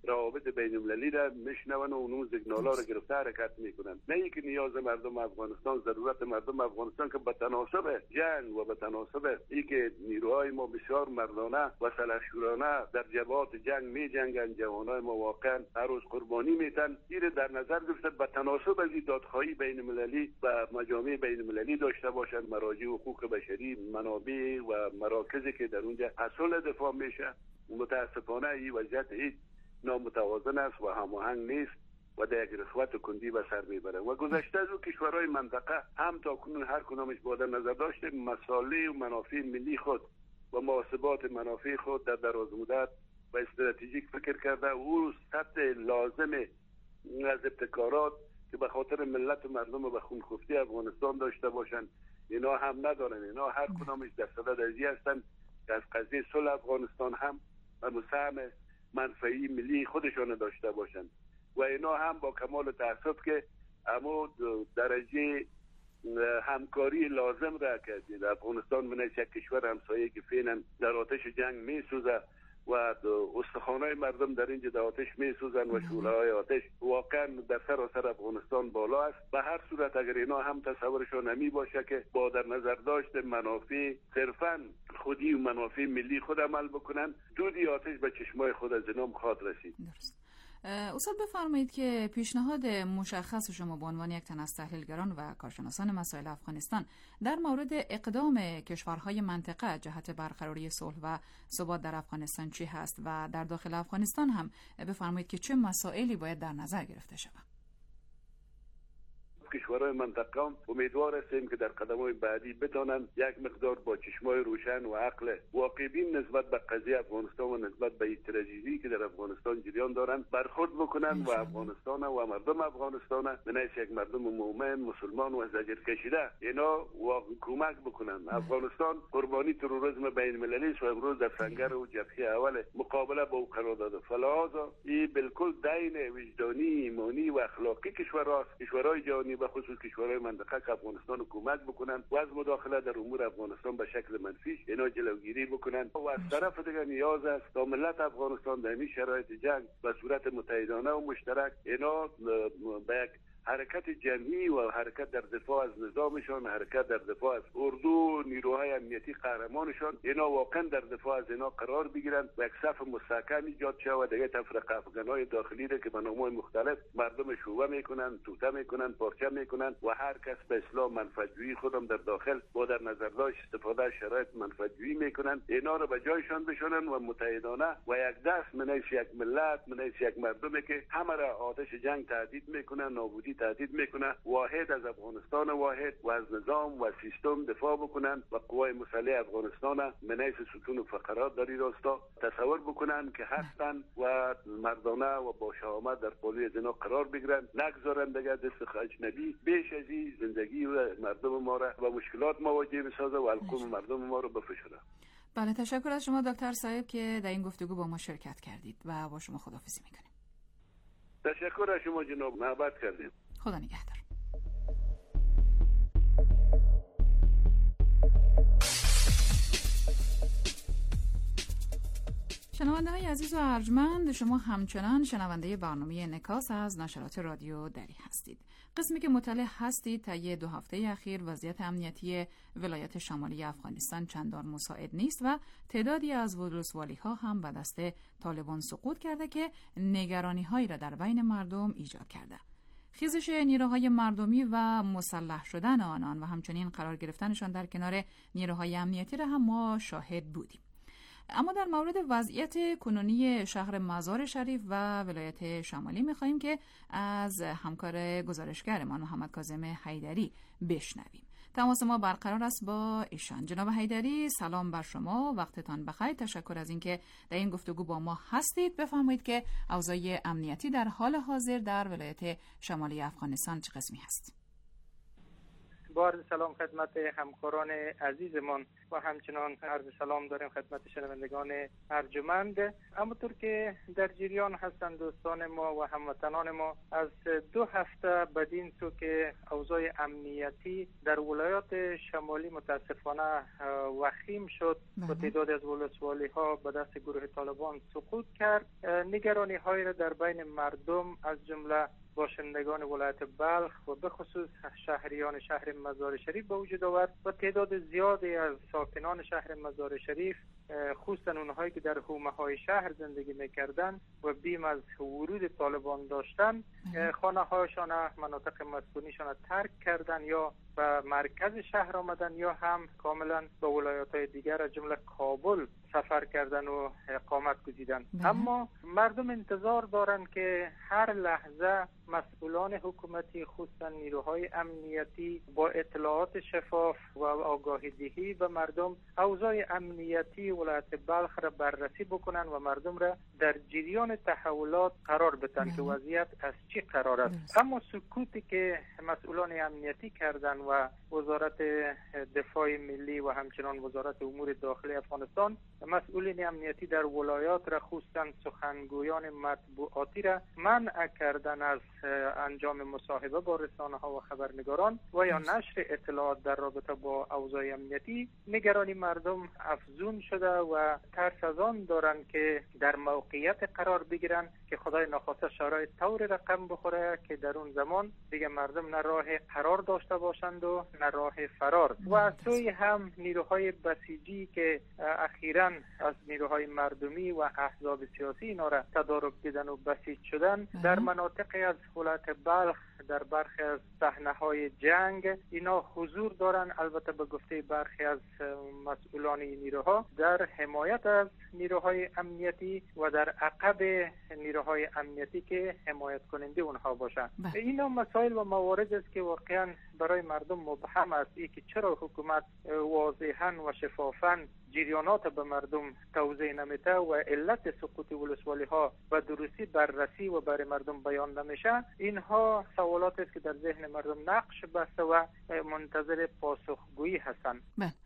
روابط بین المللی را میشنون و اون سیگنال ها را گرفته حرکت میکنن. نه اینکه نیاز مردم افغانستان، ضرورت مردم افغانستان که به تناسب جنگ و به تناسب اینکه نیروهای ما بسیار مردانه و سلحشورانه در جبهات جنگ میجنگند، جوانای ما واقعا هر روز قربانی میتن، این در نظر گرفته به تناسب از دادخواهی بین المللی و مجامع بین المللی داشته باشند، مراجع حقوق بشری، منابع و مراکزی که در اونجا حصول دفاع میشه. متاسفانه این وضعیت هیچ نامتوازن است و هماهنگ نیست و در یک رخوت و کندی به سر میبره و گذشته از او کشورهای منطقه هم تا کنون هر کدامش با در نظر داشته مصالح و منافع ملی خود و محاسبات منافع خود در دراز مدت و استراتژیک فکر کرده او سطح لازم از ابتکارات که به خاطر ملت و مردم به خونخفتی افغانستان داشته باشند اینا هم ندارن. اینا هر کدامش در صدد ازی هستن که از قضیه صلح افغانستان هم و مساهم منفعی ملی خودشان داشته باشند و اینا هم با کمال تأسف که اما درجه همکاری لازم را کردید. در افغانستان من یک کشور همسایه که فعلا در آتش جنگ می سوزه و استخوان‌های مردم در اینجا در آتش می سوزن و شعله‌های آتش واقعا در سراسر افغانستان بالا است. به هر صورت اگر اینا هم تصورشون نمی باشه که با در نظر داشت منافع صرفاً خودی و منافع ملی خود عمل بکنن، دودی آتش به چشمای خود از اینا خواهد رسید. درست. استاد بفرمایید که پیشنهاد مشخص شما به عنوان یک تن از تحلیلگران و کارشناسان مسائل افغانستان در مورد اقدام کشورهای منطقه جهت برقراری صلح و ثبات در افغانستان چی هست و در داخل افغانستان هم بفرمایید که چه مسائلی باید در نظر گرفته شود؟ کشورهای منطقه هم امیدوار هستیم که در قدم‌های بعدی بتونن یک مقدار با چشمای روشن و عقل واقع بین نسبت به قضیه افغانستان و نسبت به تراژدی که در افغانستان جریان دارن برخورد بکنن و افغانستان و مردم افغانستان من یک مردم مومن مسلمان و زجر کشیده اینا واقع کمک بکنن. افغانستان قربانی تروریسم بین المللی است و امروز در سنگر و جبهه اول مقابله با او قرار داده. فلذا این بالکل دین وجدانی ایمانی و اخلاقی کشورهای جهانی به خصوص کشورهای منطقه که افغانستان رو کمک بکنن و از مداخله در امور افغانستان به شکل منفی اینا جلوگیری بکنن و از طرف دیگر نیاز است تا ملت افغانستان در این شرایط جنگ به صورت متحدانه و مشترک اینا به یک حرکت جمعی و حرکت در دفاع از نظامشان، حرکت در دفاع از اردو نیروهای امنیتی قهرمانشان اینا واقعا در دفاع از اینا قرار بگیرن و یک صف مستحکم ایجاد شود. دیگه تفرقه افغانای داخلی که به نام‌های مختلف مردم شوبه میکنن، توته میکنن، پارچه میکنن و هر کس به اسلام منفعت‌جویی خودم در داخل با در نظر داشت استفاده از شرایط منفعت‌جویی میکنن. اینا رو به جایشان بشونن و متحدانه و یک دست منیش یک ملت، منیش یک مردمی که همه را آتش جنگ تهدید میکنن، نابودی تهدید میکنه، واحد از افغانستان واحد و از نظام و سیستم دفاع بکنن و قوای مسلح افغانستان منیس ستون و فقرات در این راستا تصور بکنن که هستن و مردانه و با شهامت در پالوی از اینا قرار بگیرن، نگذارن دیگه دست اجنبی بیش از این زندگی و مردم ما را با مشکلات مواجه بسازه و القوم مردم ما رو بفشونه. بله، تشکر از شما دکتر صاحب که در این گفتگو با ما شرکت کردید و با شما خداحافظی میکنیم. تشکر از شما جناب، محبت کردیم. خدا نگهدار. شنونده های عزیز و ارجمند، شما همچنان شنونده برنامه انعکاس از نشرات رادیو دری هستید. قسمی که مطلع هستید طی 2 هفته اخیر وضعیت امنیتی ولایت شمالی افغانستان چندان مساعد نیست و تعدادی از ولسوالی ها هم به دست طالبان سقوط کرده که نگرانی هایی را در بین مردم ایجاد کرده. خیزش نیروهای مردمی و مسلح شدن آنان و همچنین قرار گرفتنشان در کنار نیروهای امنیتی را هم ما شاهد بودیم. اما در مورد وضعیت کنونی شهر مزار شریف و ولایت شمالی می‌خواهیم که از همکار گزارشگرمان محمد کاظم حیدری بشنویم. تماس ما برقرار است با ایشان. جناب حیدری، سلام بر شما، وقتتان بخیر. تشکر از اینکه در این گفتگو با ما هستید. بفرمایید که اوضاع امنیتی در حال حاضر در ولایت شمالی افغانستان چه قسمی هست؟ با عرض سلام خدمت همکاران عزیزمان و همچنان عرض سلام داریم خدمت شنوندگان ارجمند. همونطور که در جریان هستند دوستان ما و هموطنان ما، از 2 هفته بدین سو که اوضاع امنیتی در ولایات شمالی متاسفانه وخیم شد و تعداد از ولسوالی ها به دست گروه طالبان سقوط کرد، نگرانی های را در بین مردم از جمله باشندگان ولایت بلخ و به خصوص شهریان شهر مزار شریف به وجود آورد و تعداد زیادی از ساکنان شهر مزار شریف، خصوصا اونهایی که در حومه های شهر زندگی میکردن و بیم از ورود طالبان داشتن، خانه هایشان، مناطق مسکونیشان ترک کردن یا به مرکز شهر آمدن یا هم کاملا به ولایات های دیگر از جمله کابل سفر کردن و اقامت گزیدن. اما مردم انتظار دارند که هر لحظه مسئولان حکومتی، خصوصا نیروهای امنیتی، با اطلاعات شفاف و آگاهی دهی به مردم اوضاع امنیتی ولایت بلخ را بررسی بکنن و مردم را در جریان تحولات قرار بدن که وضعیت از چی قرار است. اما سکوتی که مسئولان امنیتی کردن و وزارت دفاع ملی و همچنان وزارت امور داخلی افغانستان، مسئولین امنیتی در ولایات را، خصوصا سخنگویان مطبوعاتی را منع کردن از انجام مصاحبه با رسانه ها و خبرنگاران و یا نشر اطلاعات در رابطه با اوضاع امنیتی، نگرانی مردم افزون شده و ترس از آن دارند که در موقعیت قرار بگیرن که خدای ناخواسته شرایط طور رقم بخوره که در اون زمان دیگه مردم نه راه قرار داشته باشند و نه راه فرار. و از سوی هم نیروهای بسیجی که اخیراً از نیروهای مردمی و احزاب سیاسی اینا را تدارک دیدن و بسیج شدن، در مناطقی از ولایت بلخ در برخی از صحنه‌های جنگ اینا حضور دارن. البته به گفته برخی از مسئولان نیروها در حمایت از نیروهای امنیتی و در عقب نیروهای امنیتی که حمایت کننده اونها باشن. اینا مسائل و موارد است که واقعا برای مردم مبهم است، ای که چرا حکومت واضحاً و شفافاً جریانات به مردم توضیح نمیده و علت سقوط ولسوالی ها و درستی بررسی و برای مردم بیان نمیشه. اینها سوالات است که در ذهن مردم نقش بسته و منتظر پاسخگویی هستند.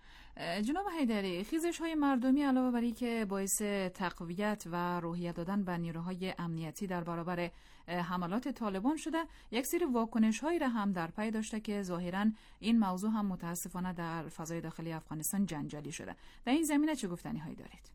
جناب حیدری، خیزش های مردمی علاوه بر اینکه باعث تقویت و روحیه دادن به نیروهای امنیتی در برابر حملات طالبان شده، یک سری واکنش هایی را هم در پی داشته که ظاهرا این موضوع هم متاسفانه در فضای داخلی افغانستان جنجالی شده. در این زمینه چه گفتنی هایی دارید؟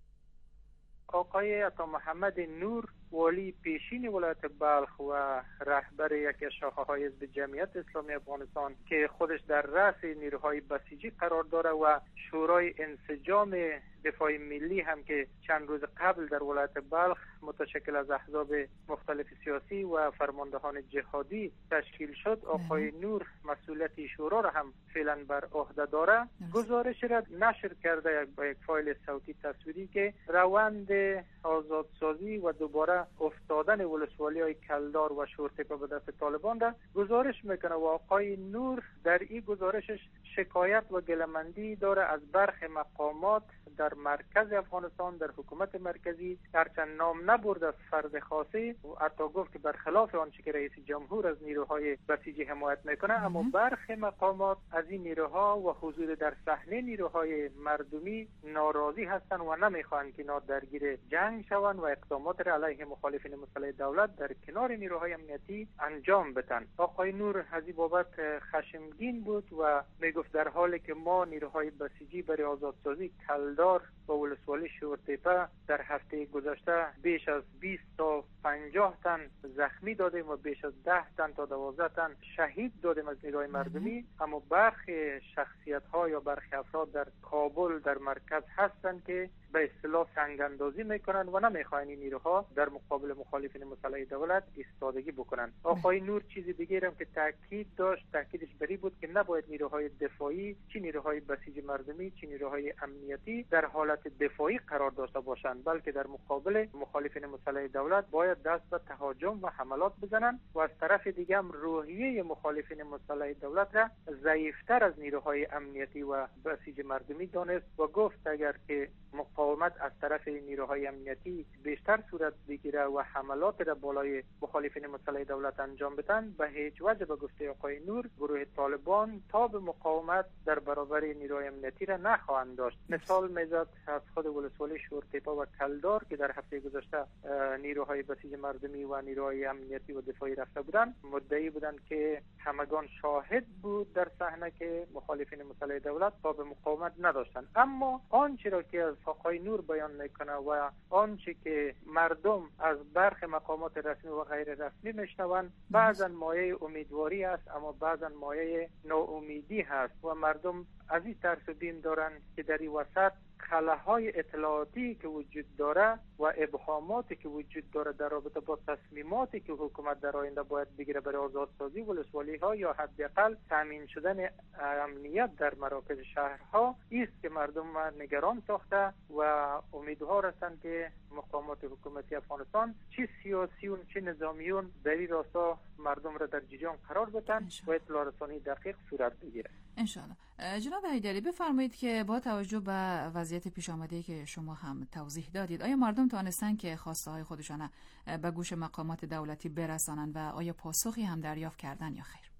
آقای عطا محمد نور، والی پیشین ولایت بلخ و رهبر یکی از شاخه‌های حزب جمعیت اسلامی افغانستان که خودش در رأس نیروهای بسیجی قرار داره و شورای انسجام دفاع ملی هم که چند روز قبل در ولایت بلخ متشکل از احزاب مختلف سیاسی و فرماندهان جهادی تشکیل شد، آقای نور مسئولیت شورا را هم فعلا بر عهده داره. گزارش را نشر کرده با یک فایل صوتی تصویری که روند آزادسازی و دوباره افتادن ولسوالی‌های کلدار و شورتپه به دست طالبان را گزارش میکنه و آقای نور در این گزارشش شکایت و گله‌مندی داره از برخی مقامات در مرکز افغانستان، در حکومت مرکزی، هرچند نام نبرد از فرد خاصی و حتی گفت که برخلاف آنچه که رئیس جمهور از نیروهای بسیجی حمایت میکنه، اما برخی مقامات از این نیروها و حضور در صحنه نیروهای مردمی ناراضی هستند و نمیخوان که اینا درگیر جنگ شوند و اقدامات را علیه مخالفین مسلح دولت در کنار نیروهای امنیتی انجام بدن. آقای نور از این بابت خشمگین بود و میگفت در حالی که ما نیروهای بسیجی برای آزادسازی کلدار و ولسوالی شورتپه در هفته گذشته بیش از 20 تا 50 تن زخمی دادیم و بیش از 10 تن تا 12 تن شهید دادیم از نیروهای مردمی، اما برخی شخصیت ها یا برخی افراد در کابل در مرکز هستند که به اصطلاح سنگ اندازی میکنن و نمیخواین این نیروها در مقابل مخالفین مسلح دولت ایستادگی بکنن. آقای نور چیزی دیگه هم که تاکیدش بری بود که نباید نیروهای دفاعی، چه نیروهای بسیج مردمی چه نیروهای امنیتی در حالت دفاعی دفاعی قرار داشته باشند، بلکه در مقابل مخالفین مسلح دولت باید دست به تهاجم و حملات بزنند و از طرف دیگه هم روحیه مخالفین مسلح دولت را ضعیفتر از نیروهای امنیتی و بسیج مردمی دانست و گفت اگر که مقاومت از طرف نیروهای امنیتی بیشتر صورت بگیره و حملات را بالای مخالفین مسلح دولت انجام بدن، به هیچ وجه به گفته آقای نور گروه طالبان تا به مقاومت در برابر نیروهای امنیتی را نخواهند داشت. مثال میزد از خود ولسوالی شورتیپا و کلدار که در هفته گذشته نیروهای بسیج مردمی و نیروهای امنیتی و دفاعی رفته بودند، مدعی بودند که همگان شاهد بود در صحنه که مخالفین مسلح دولت تا به مقاومت نداشتند. اما آنچه را که از آقای نور بیان میکنه و آنچه که مردم از برخی مقامات رسمی و غیر رسمی میشنوند بعضا مایه امیدواری است، اما بعضا مایه ناامیدی هست و مردم از این ترس و بیم دارن که در این وسط خلاهای اطلاعاتی که وجود داره و ابهاماتی که وجود داره در رابطه با تصمیماتی که حکومت در آینده باید بگیره برای آزادسازی ولسوالی ها یا حداقل تامین شدن امنیت در مراکز شهرها است که مردم نگران ساخته و امیدوار هستند که مقامات حکومتی افغانستان چه سیاسیون چه نظامیون در این راستا مردم را در جریان قرار بدن و اطلاع رسانی دقیق صورت بگیره. انشاءالله. جناب حیدری بفرمایید که با توجه به وضعیت پیش آمده که شما هم توضیح دادید، آیا مردم توانستن که خواسته های خودشان به گوش مقامات دولتی برسانند و آیا پاسخی هم دریافت کردن یا خیر؟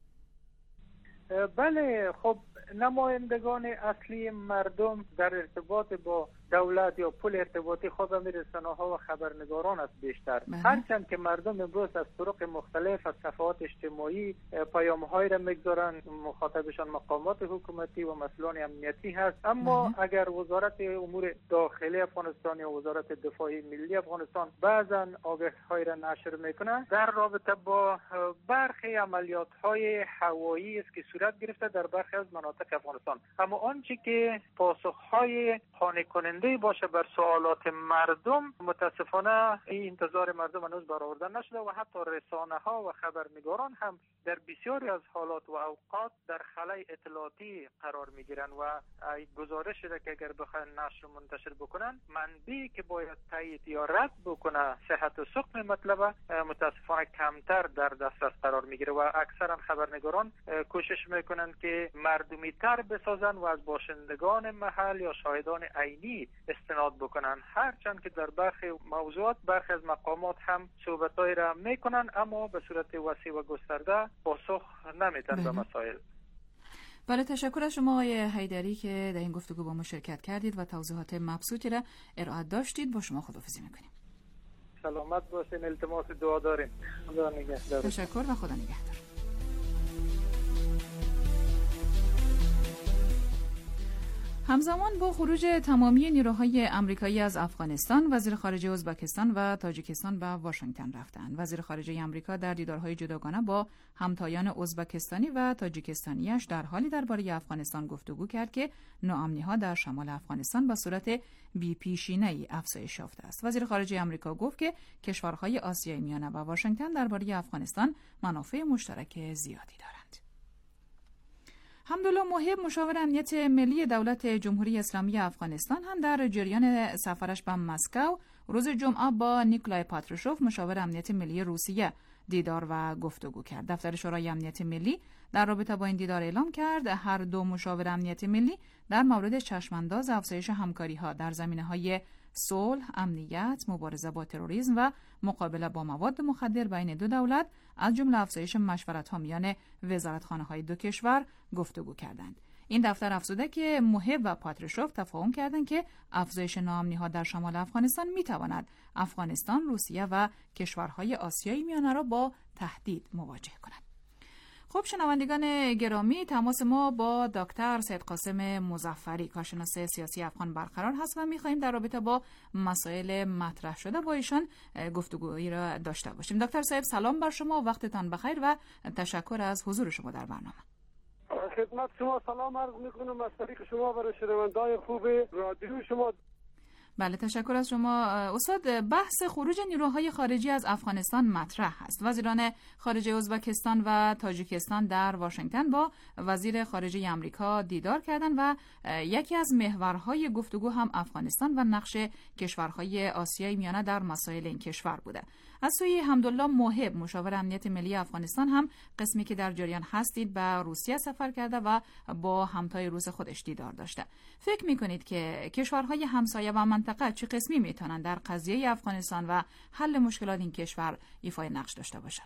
بله، خب نمایندگان اصلی مردم در ارتباط با دولت یا پل ارتباطی خود رسانه‌ها و خبرنگاران است بیشتر. هرچند که مردم امروز از طرق مختلف از صفحات اجتماعی پیام‌هایی را می‌گذارند، مخاطبشان مقامات حکومتی و مسئولان امنیتی هست، اما اگر وزارت امور داخلی افغانستان یا وزارت دفاع ملی افغانستان بعضاً آگهی‌هایی را نشر می‌کنند در رابطه با برخی عملیات‌های هوایی است که صورت گرفته در برخی از مناطق افغانستان، اما آنچه که پاسخ‌های قانع کننده باشه بر سوالات مردم متاسفانه این انتظار مردم هنوز برآورده نشده و حتی رسانه‌ها و خبرنگاران هم در بسیاری از حالات و اوقات در خلای اطلاعاتی قرار میگیرن و گزارش را که اگر بخواین نشر منتشر بکنن، منبعی که باید تایید یا رد بکنه صحت و سقم مطلب متاسفانه کمتر در دسترس قرار میگیره و اکثرا خبرنگاران کوشش میکنن که مردمی تر بسازن و از باشندگان محل یا شاهدان عینی استناد بکنن، هرچند که در برخی موضوعات برخی از مقامات هم صحبت‌هایی را میکنن اما به صورت وسیع و گسترده پاسخ نمیدن به مسائل. بله، تشکر از شما آقای حیدری که در این گفتگو با ما شرکت کردید و توضیحات مبسوطی را ارائه داشتید. با شما خداحافظی میکنیم. سلامت باشین، التماس دعا داریم. خدا نگهدار. تشکر و خدا نگهدار. همزمان با خروج تمامی نیروهای آمریکایی از افغانستان، وزیر خارجه ازبکستان و تاجیکستان به واشنگتن رفتند. وزیر خارجه آمریکا در دیدارهای جداگانه با همتایان ازبکستانی و تاجیکستانیش در حالی درباره افغانستان گفتگو کرد که ناامنی‌ها در شمال افغانستان به صورت بی‌پیشینه‌ای افزایش یافته است. وزیر خارجه آمریکا گفت که کشورهای آسیای میانه و واشنگتن درباره افغانستان منافع مشترک زیادی دارند. حمدالله محب، مشاور امنیت ملی دولت جمهوری اسلامی افغانستان، هم در جریان سفرش به مسکو روز جمعه با نیکولای پاتروشوف، مشاور امنیت ملی روسیه، دیدار و گفتگو کرد. دفتر شورای امنیت ملی در رابطه با این دیدار اعلام کرد هر دو مشاور امنیت ملی در مورد چشمانداز افزایش همکاری‌ها در زمینه‌های صلح، امنیت، مبارزه با تروریسم و مقابله با مواد مخدر بین دو دولت از جمله افزایش مشورت‌ها میان وزارتخانه‌های دو کشور گفتگو کردند. این دفتر افزوده که محب و پاتروشوف تفاهم کردند که افزایش ناامنی‌ها در شمال افغانستان می‌تواند افغانستان، روسیه و کشورهای آسیای میانه را با تهدید مواجه کند. خب شنوندگان گرامی، تماس ما با دکتر سید قاسم مظفری، کارشناس سیاسی افغان برقرار هست و می‌خواهیم در رابطه با مسائل مطرح شده با ایشان گفتگویی را داشته باشیم. دکتر صاحب سلام بر شما، وقتتان بخیر و تشکر از حضور شما در برنامه. خدمت شما سلام عرض می‌کنم از طریق شما برای شنوندگان خوب رادیو شما. بله، تشکر از شما استاد. بحث خروج نیروهای خارجی از افغانستان مطرح است. وزیران خارجه ازبکستان و تاجیکستان در واشنگتن با وزیر خارجه آمریکا دیدار کردند و یکی از محورهای گفتگو هم افغانستان و نقش کشورهای آسیای میانه در مسائل این کشور بوده. از سوی حمدالله موهب مشاور امنیت ملی افغانستان هم قسمی که در جریان هستید به روسیه سفر کرده و با همتای روس خودش دیدار داشته. فکر میکنید که کشورهای همسایه و منطقه چه قسمی میتونن در قضیه افغانستان و حل مشکلات این کشور ایفای نقش داشته باشن؟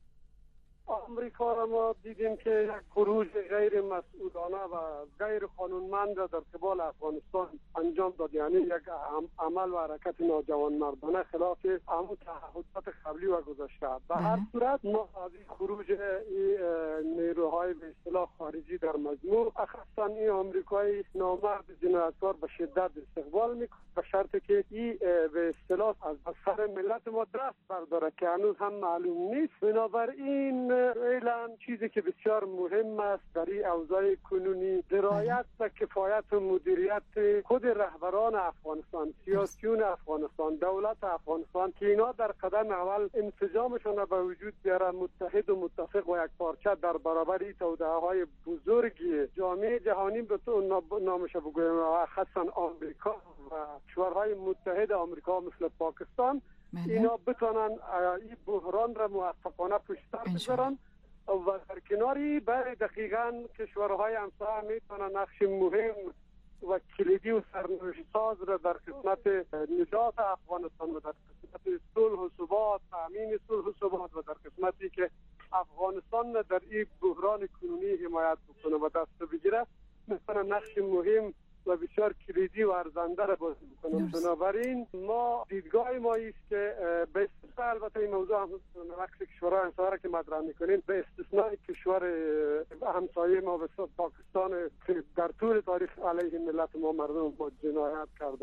آمریکا را ما دیدیم که یک خروج غیر مسئولانه و غیر قانونمند را در قبال افغانستان انجام داد، یعنی یک عمل و حرکت ناجوانمردانه خلاف همون تعهدات قبلی و گذشته. به هر صورت ما از این خروج نیروهای به اصطلاح خارجی در مجموع اخصا این آمریکایی نامرد جنایتکار به شدت استقبال میکنه، به شرطی که این به اصطلاح از سر ملت ما دست برداره که هنوز هم معلوم نیست. بنابراین اعلام چیزی که بسیار مهم است در این اوضاع کنونی درایت و کفایت و مدیریت خود رهبران افغانستان، سیاسیون افغانستان، دولت افغانستان که اینا در قدم اول انسجامشون را به وجود بیارن، متحد و متفق و یک پارچه در برابر این توده‌های بزرگی جامعه جهانی به تو نامش بگویم و خاصا آمریکا و کشورهای متحد آمریکا مثل پاکستان اینا بتونن این بحران را موفقانه پشت سر بگذارن و در کناری برای دقیقاً کشورهای همسایه میتونن نقش مهم و کلیدی و سرنوشت‌ساز را در خدمت نجات افغانستان و در خدمت صلح و ثبات، تامین صلح و ثبات و در خدمتی که افغانستان در این بحران کنونی حمایت بکنه و دست بگیره میتونن نقش مهم و بسیار کلیدی و ارزنده را بازی بکنم. بنابراین ما دیدگاه ما است که به استثناء البته این موضوع هم نقش کشورهای همسایه که مطرح میکنیم، به استثناء کشور همسایه ما به پاکستان که در طول تاریخ علیه ملت ما مردم با جنایت کرده